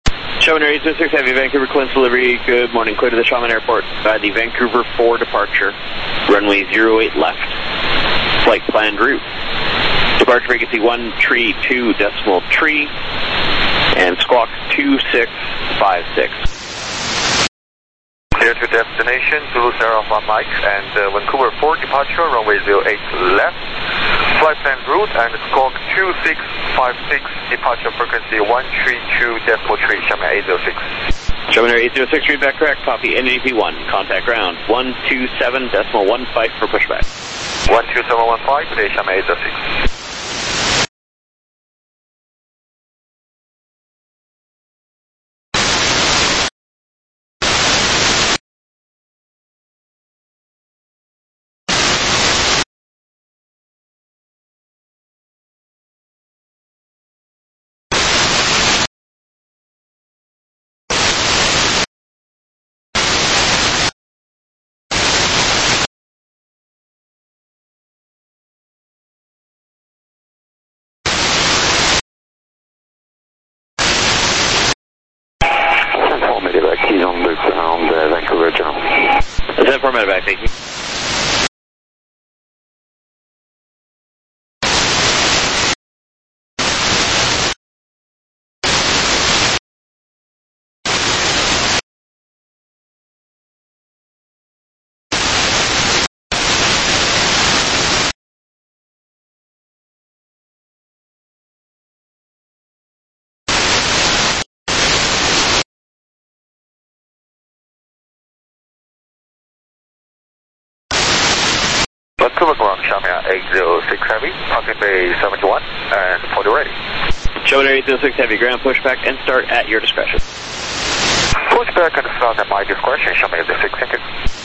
Shawman Air eight zero six Heavy, Vancouver Clearance Delivery. Good morning. Clear to the Shawman Airport by the Vancouver four departure. Runway zero eight left. Flight planned route. Departure frequency one three two decimal three. And squawk two six five six. Clear to destination, Zulu Sierra Alpha Mike, and uh, Vancouver four departure, runway zero eight left. Flight plan route and squawk two six five six, departure frequency one three two decimal three, Shawman eight zero six. Shawman Air eight zero six, read back correct, copy N A D P one, contact ground one two seven decimal one five for pushback. one two seven one five, today Shawman eight zero six. Keys on the ground, uh, Vancouver General. ten four medevac, thank you. Vancouver ground, Shawman eight zero six Heavy, parking bay seventy-one, and for the ready. Shawman Air eight zero six Heavy, ground pushback and start at your discretion. Pushback and start at my discretion, Shawman eight zero six, thank you.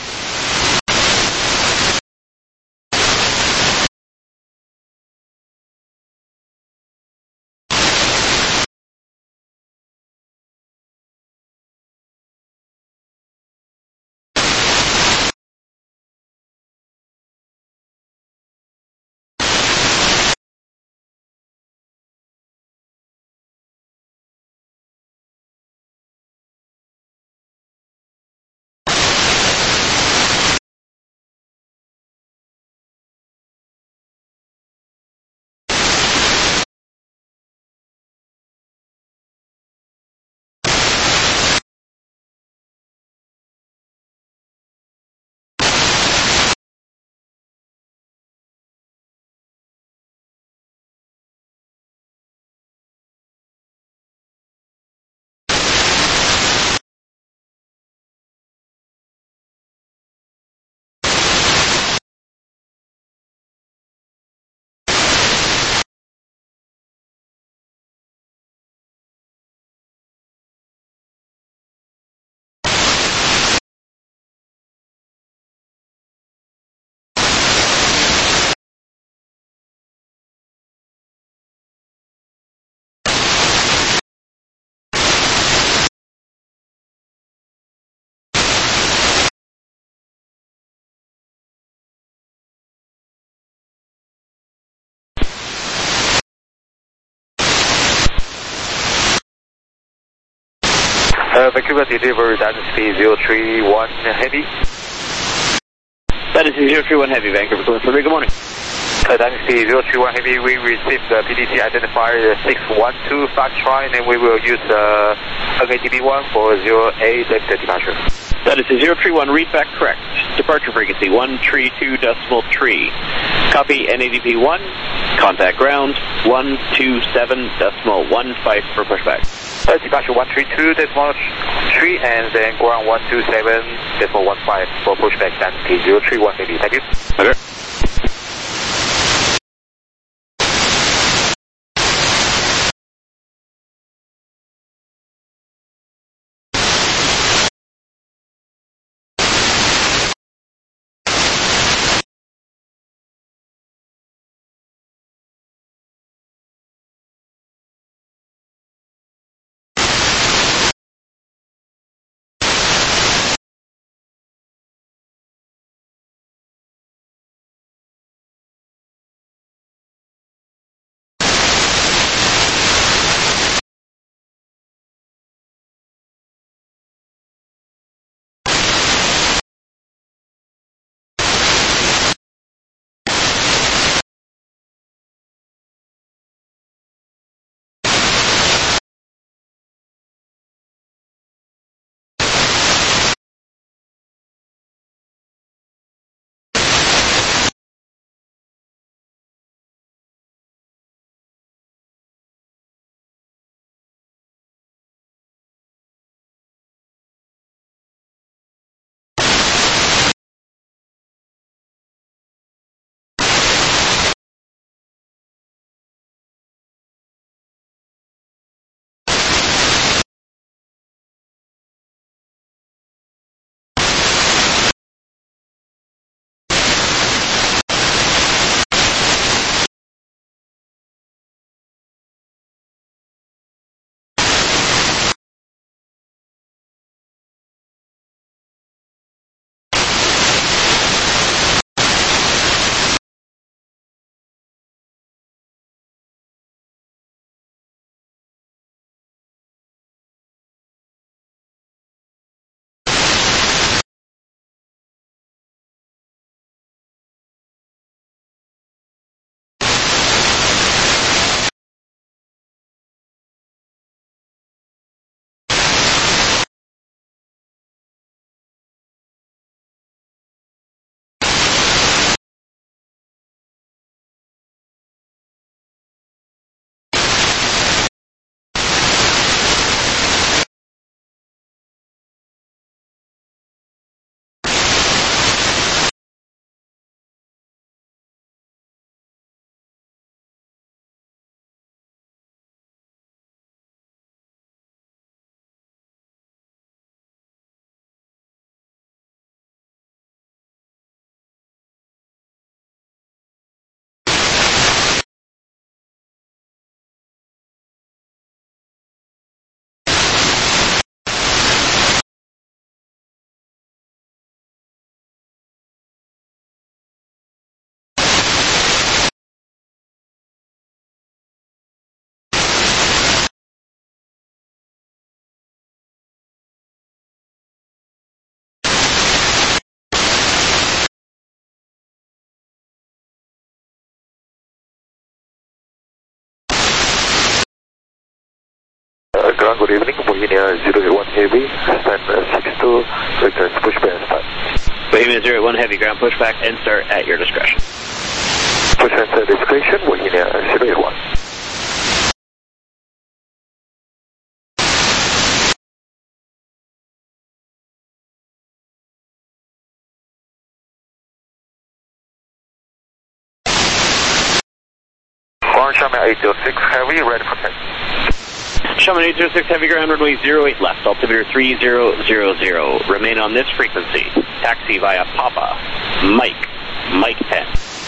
Uh, Vancouver delivery, Dynasty zero three one Heavy. Dynasty zero three one Heavy, Vancouver Clearance Delivery, good morning. Uh, Dynasty zero three one Heavy, we received the P D T identifier six one two Foxtrot, and we will use the N A D P one for zero eight left departure. Dynasty zero three one, read back correct. Departure frequency one three two decimal three. Copy N A D P one, contact ground one two seven decimal one five for pushback. Uh, departure one three two decimal three, and then ground one two seven decimal one five for pushback. Dynasty zero three one Heavy, thank you. Okay. ground, good evening. Bohemia zero eight one Heavy, stand six two, returns pushback and start. Bohemia zero eight one Heavy, ground pushback and start at your discretion. Push and start discretion, Bohemia zero eight one. Xiamen eight zero six Heavy, ready for taxi. Xiamen eight zero six Heavy, ground runway zero eight left, altimeter three zero zero zero. Remain on this frequency. Taxi via Papa, Mike, Mike ten.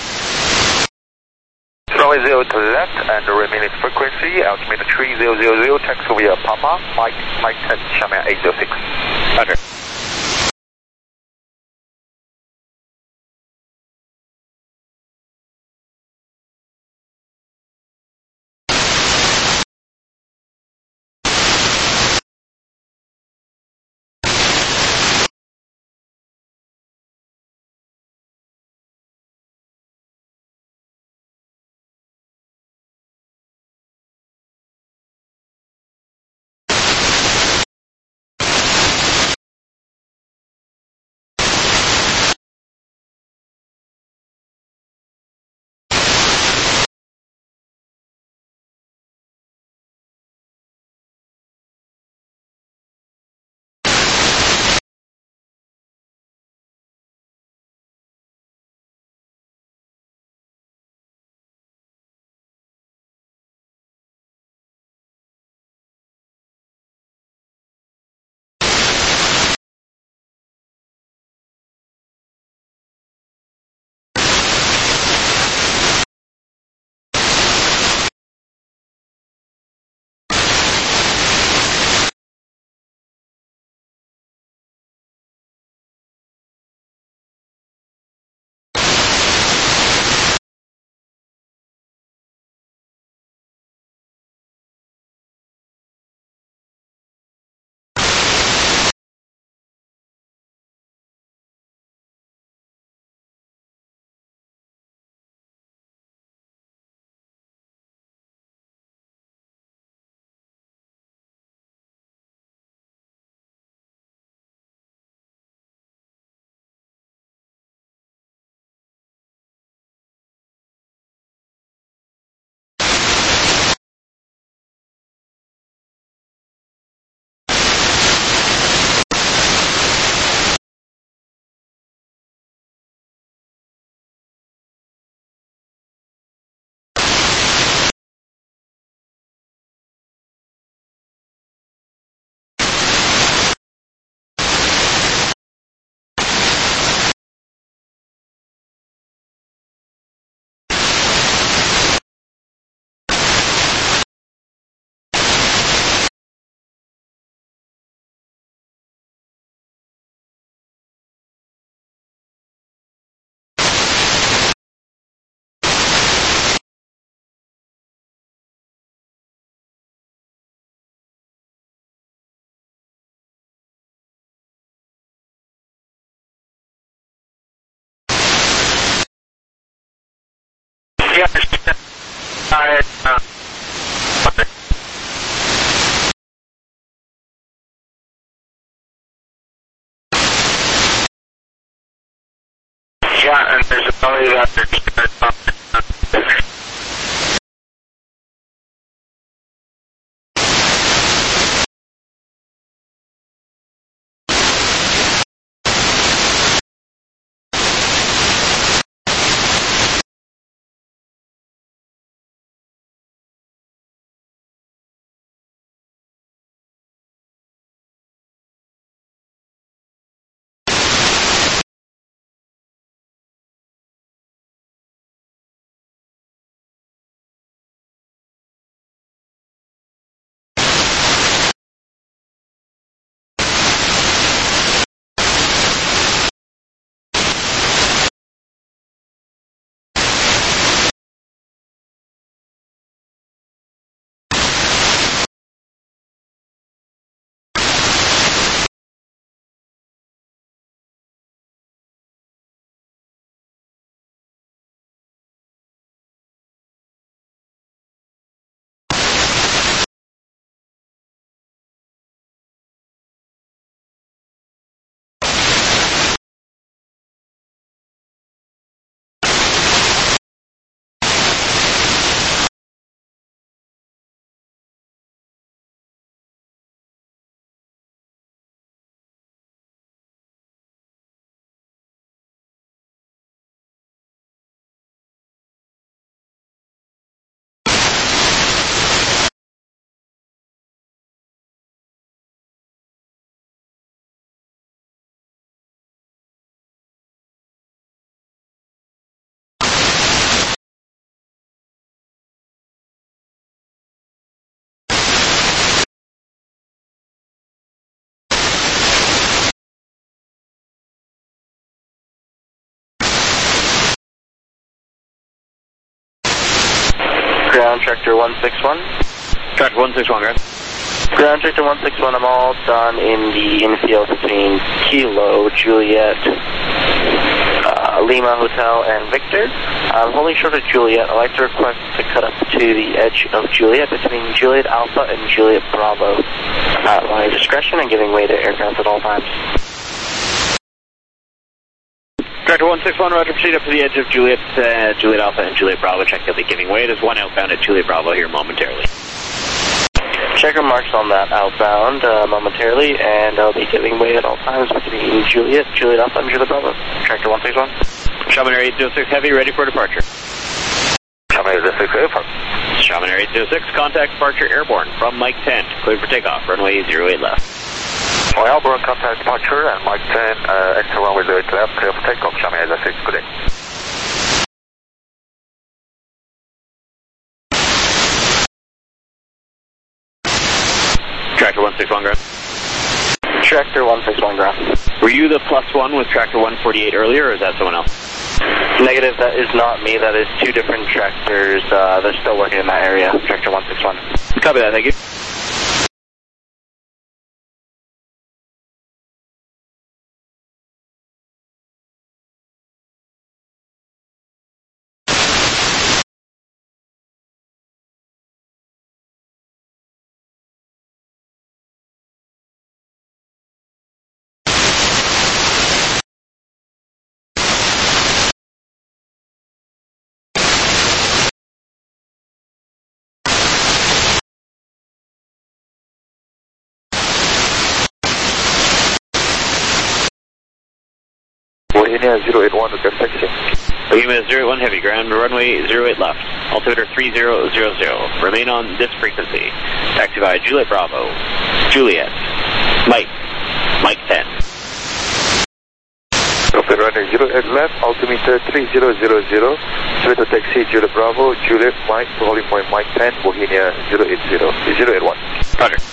Runway zero to left and remain its frequency, altimeter three zero zero zero, taxi via Papa, Mike, Mike ten, Xiamen eight zero six. Roger. Yeah, I, uh, yeah, and there's a belly that Ground Tractor one six one. Tractor one six one, ground. Ground Tractor one six one, I'm all done in the infield between Kilo, Juliet, uh, Lima Hotel, and Victor. I'm holding short of Juliet. I'd like to request to cut up to the edge of Juliet between Juliet Alpha and Juliet Bravo. At my discretion and giving way to aircraft at all times. Tractor one six one, roger, proceed up to the edge of Juliet, uh, Juliet Alpha and Juliet Bravo. Check they'll be giving way. There's one outbound at Juliet Bravo here momentarily. Checker marks on that outbound uh, momentarily, and I'll be giving way at all times between Juliet, Juliet Alpha, and Juliet Bravo. Tractor one six one. Shaman Air eight zero six Heavy, ready for departure. Shaman Air eight zero six, airport. Shaman Air eight zero six, contact departure airborne from Mike ten. Cleared for takeoff, runway zero eight left. Oh, airborne contact departure and Mike ten, uh, extra runway zero eight left, clear for takeoff. Shaman Air eight zero six, good day. Tractor one six one, ground. Tractor one six one, ground. Were you the plus one with Tractor one forty-eight earlier, or is that someone else? Negative, that is not me. That is two different tractors. Uh, they're still working in that area. Tractor one six one. Copy that, thank you. Bohemia zero eight one, request taxi. Bohemia zero eight one Heavy, ground runway zero eight left. Altimeter three zero zero zero. Remain on this frequency. Taxi via Juliet Bravo. Juliet. Mike. Mike ten. Okay, runway zero eight left, altimeter three zero zero zero. Toyota taxi, Juliet Bravo, Juliet, Mike, holding point Mike ten, Bohemia zero eight zero, zero eight one. Roger.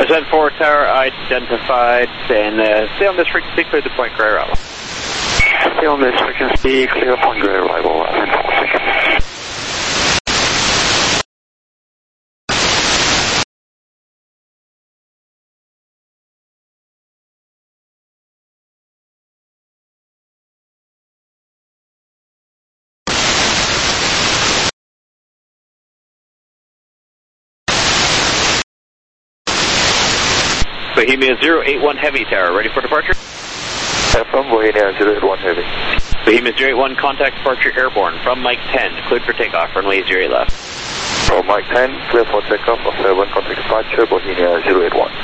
Ascent four tower identified, and uh, stay on this frequency, clear the point, gray arrival. Stay on this frequency, clear point, gray arrival, and four seconds. Bohemia zero eight one Heavy Tower, ready for departure? From Bohemia zero eight one Heavy. Bohemia zero eight one, contact departure airborne from Mike ten, cleared for takeoff, runway zero eight left. From Mike ten, clear for takeoff of seven, contact departure, Bohemia zero eight one.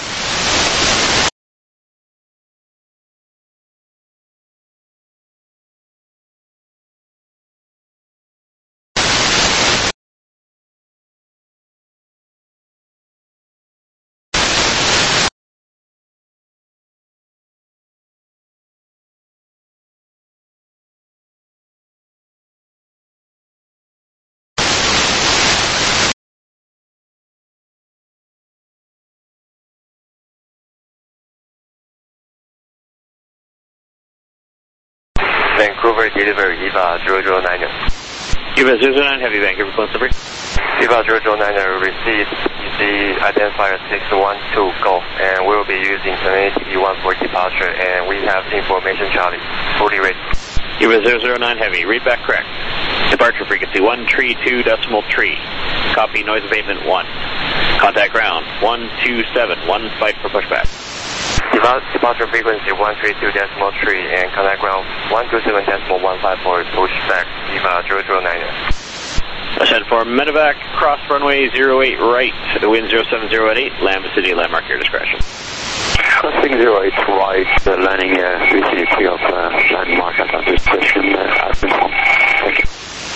Vancouver delivery, E V A zero zero nine. E V A zero zero nine Heavy, Vancouver, close delivery. E V A zero zero nine received E C identifier six one two Golf, and we'll be using an A T P one for departure, and we have information Charlie, fully ready. E V A zero zero nine Heavy, read back correct. Departure frequency one three two decimal three. Copy noise abatement one. Contact ground one two seven, one fight for pushback. Departure frequency one three two decimal three and contact ground one two seven decimal one five for pushback, E V A zero zero nine. Ascend for medevac, cross runway zero eight right, the wind zero seven zero eight, land vicinity, landmark your discretion. Crossing zero eight right, the landing uh, vicinity of uh, landmark at our discretion uh, has been formed. Thank you.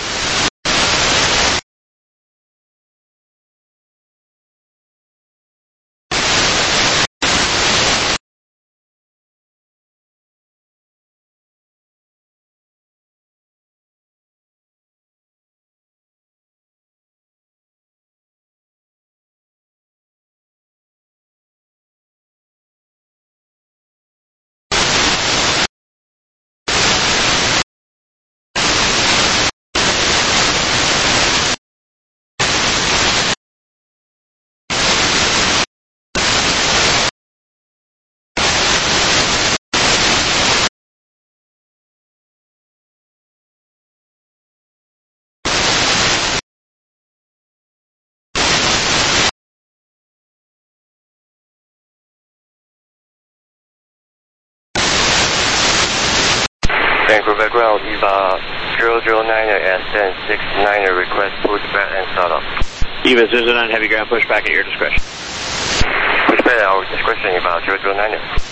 Vancouver ground, E V A zero zero nine ascend six nine request pushback and start up. E V A zero zero nine Heavy ground pushback at your discretion. Pushback at our discretion, E V A zero zero nine.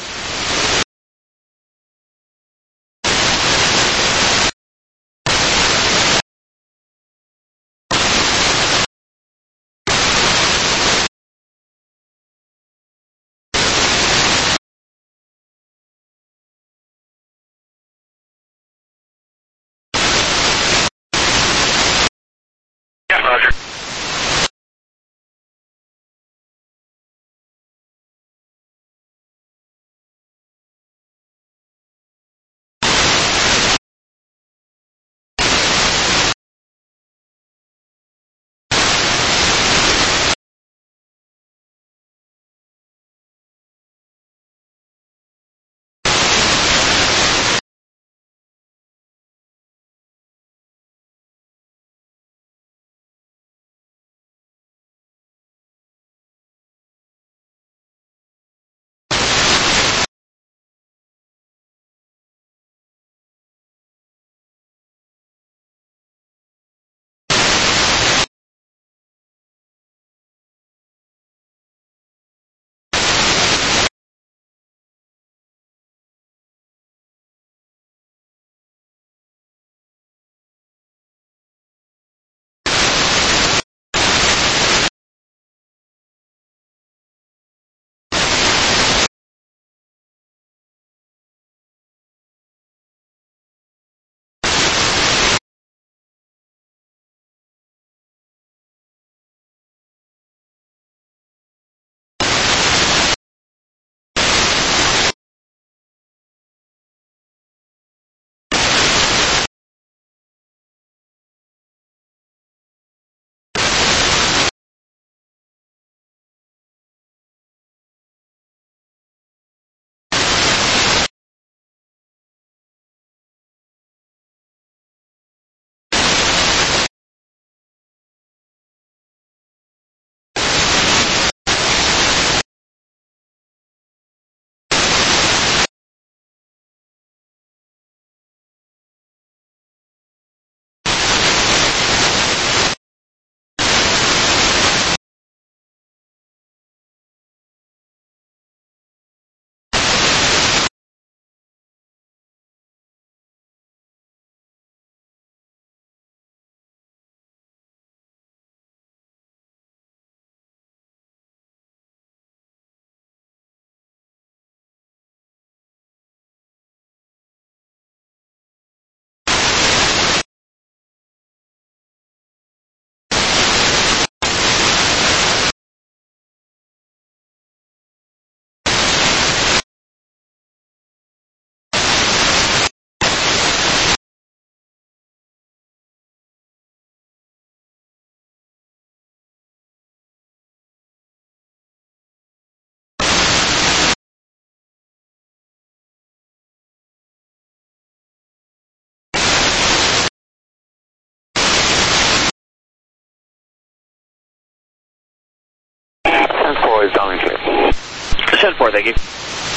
ten four, thank you.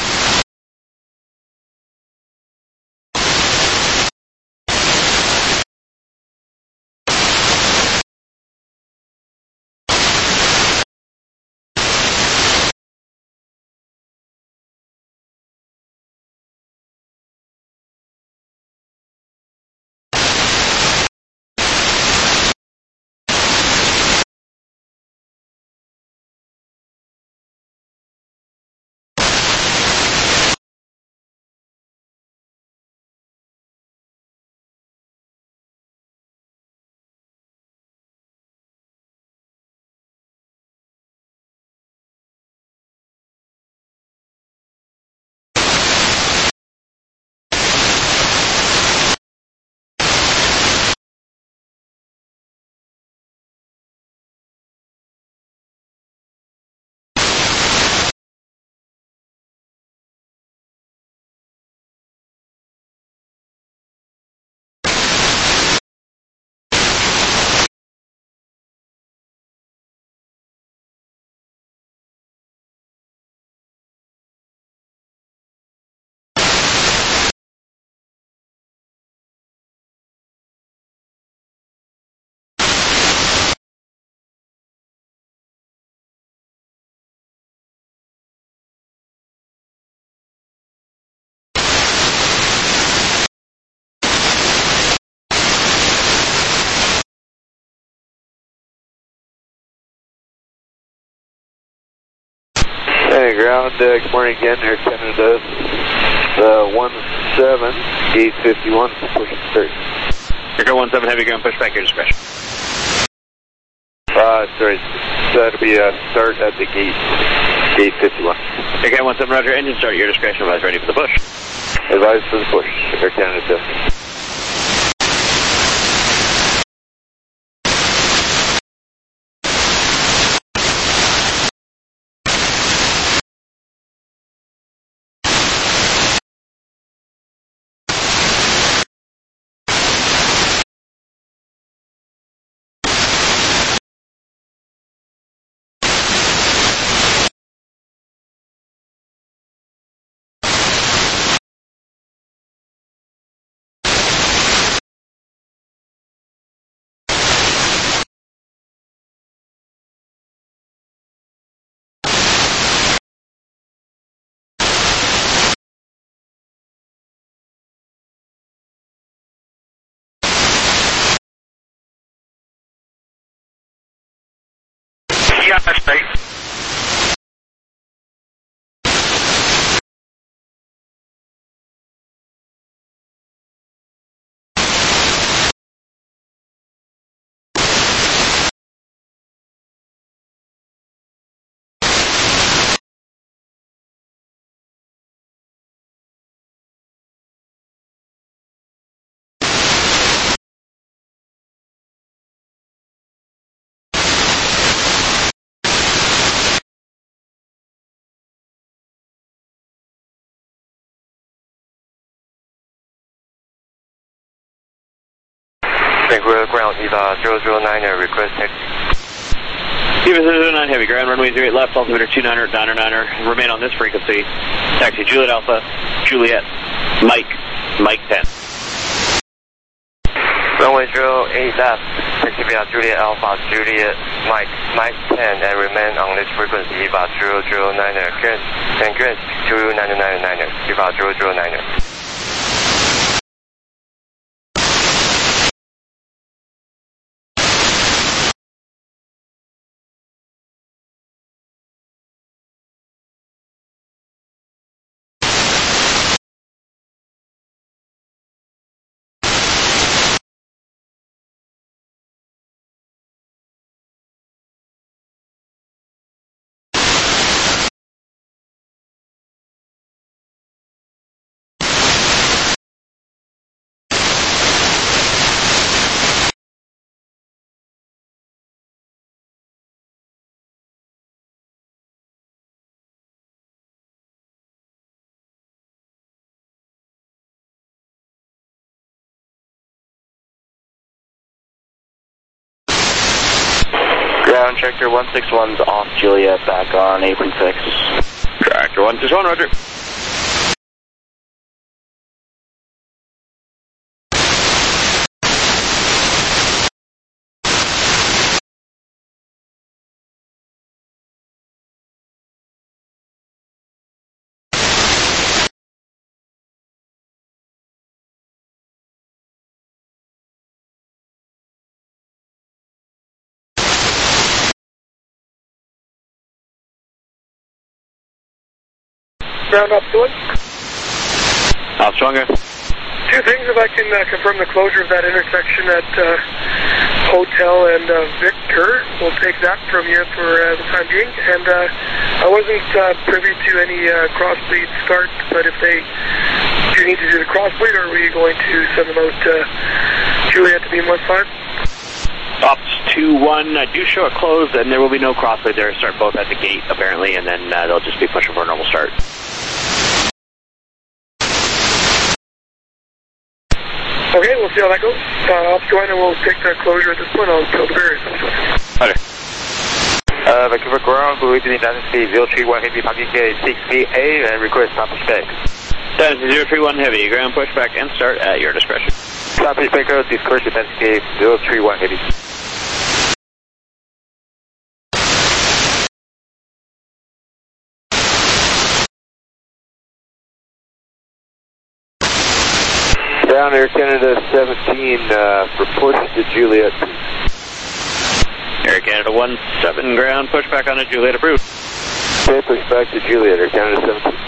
Hey, ground, uh, good morning again, Air Canada, uh, one seven, gate fifty-one, pushing thirty. Air one seven, heavy ground, push back your discretion. Uh, sorry, that'll be a start at the gate, gate fifty-one. Air one seven, roger, engine start, your discretion, advise ready for the push. Advise for the push, Air Canada. Yeah, that's right. Vancouver ground, Eva zero zero nine, request taxi. Eva zero zero nine, heavy ground, runway zero eight left, altimeter two niner, niner niner, remain on this frequency. Taxi Juliet Alpha, Juliet, Mike, Mike ten. Runway zero eight left, taxi via Juliet Alpha, Juliet, Mike, Mike ten, and remain on this frequency, Eva zero zero nine, current, and current two nine nine nine, Eva zero zero nine. Ground checker one six one's off Juliet, back on apron six. Factor one, just one, roger. Ground up to it. How stronger? Two things, if I can uh, confirm the closure of that intersection at uh, Hotel and uh, Victor. We'll take that from you for uh, the time being. And uh, I wasn't uh, privy to any uh, crossbleed start, but if they do need to do the crossbleed, are we going to send them out uh, Juliet to beam one five? Ops two one, I do show it closed, and there will be no crossbleed there. Start both at the gate, apparently, and then uh, they'll just be pushing for a normal start. Okay, we'll see how that goes. Uh, Ops two one, and we'll take that closure at this point. I'll tell the various. Roger. Uh, Vancouver ground, Blue Eaton Dynasty zero three one Heavy parking gate six B A and request stop pushback. Dynasty zero three one Heavy, ground pushback and start at your discretion. Stop pushback, discourse Dynasty gate zero three one Heavy. Down Air Canada seventeen uh, for push to Juliet. Air Canada one seven, ground pushback on a Juliet approved. Okay, pushback to Juliet, Air Canada seventeen.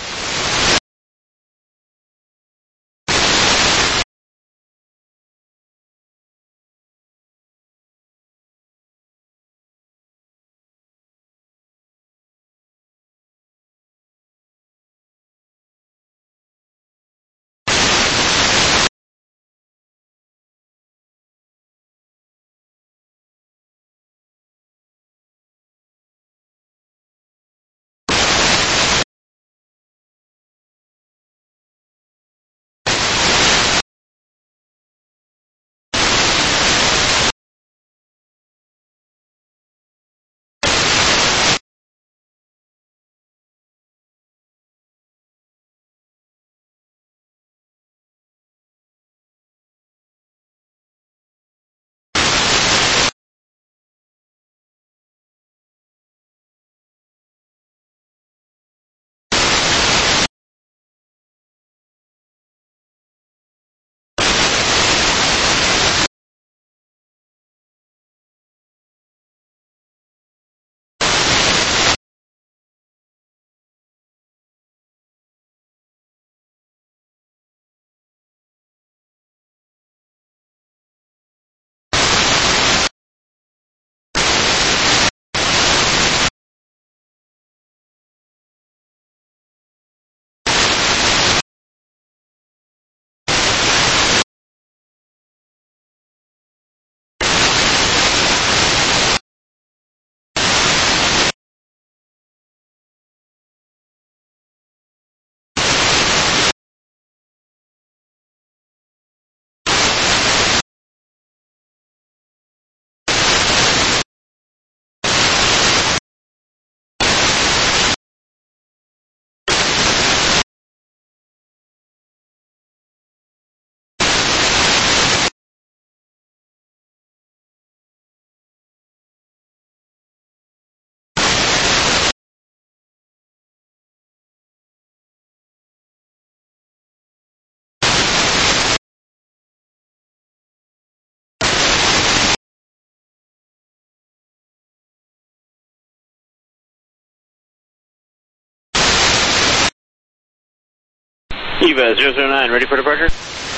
Eva zero zero nine, ready for departure?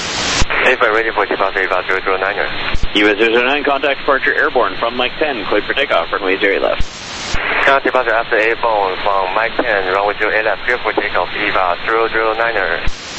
Eva, ready for departure, Eva zero zero nine. Eva zero zero nine, contact departure airborne from Mike ten, cleared for takeoff, runway zero eight left. Contact departure after airborne from Mike ten, runway zero eight left, clear for takeoff, Eva zero zero nine.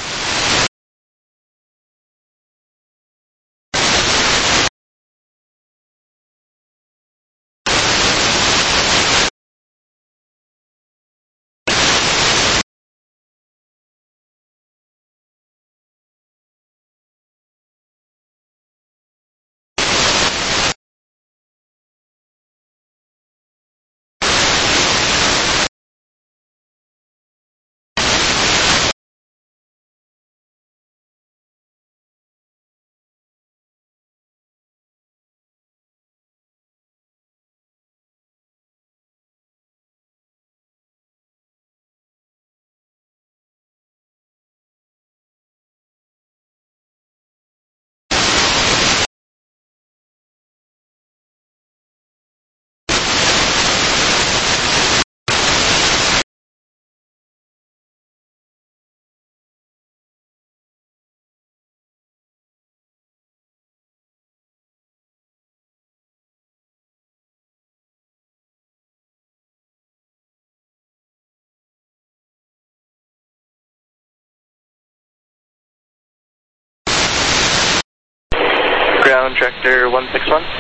Ground Tractor one six one.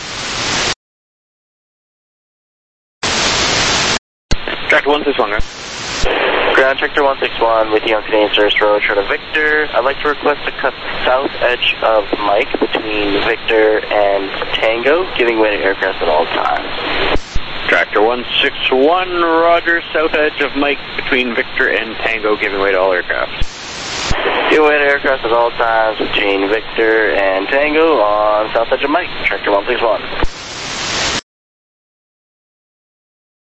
Tractor one six one, right? Ground Tractor one six one with you on Canadian Service Road, Charter Victor. I'd like to request to cut the south edge of Mike between Victor and Tango, giving way to aircraft at all times. Tractor one six one, roger, south edge of Mike between Victor and Tango, giving way to all aircraft. Giving way to aircraft at all times between Victor and Tango on south edge of Mike, Tractor one six one.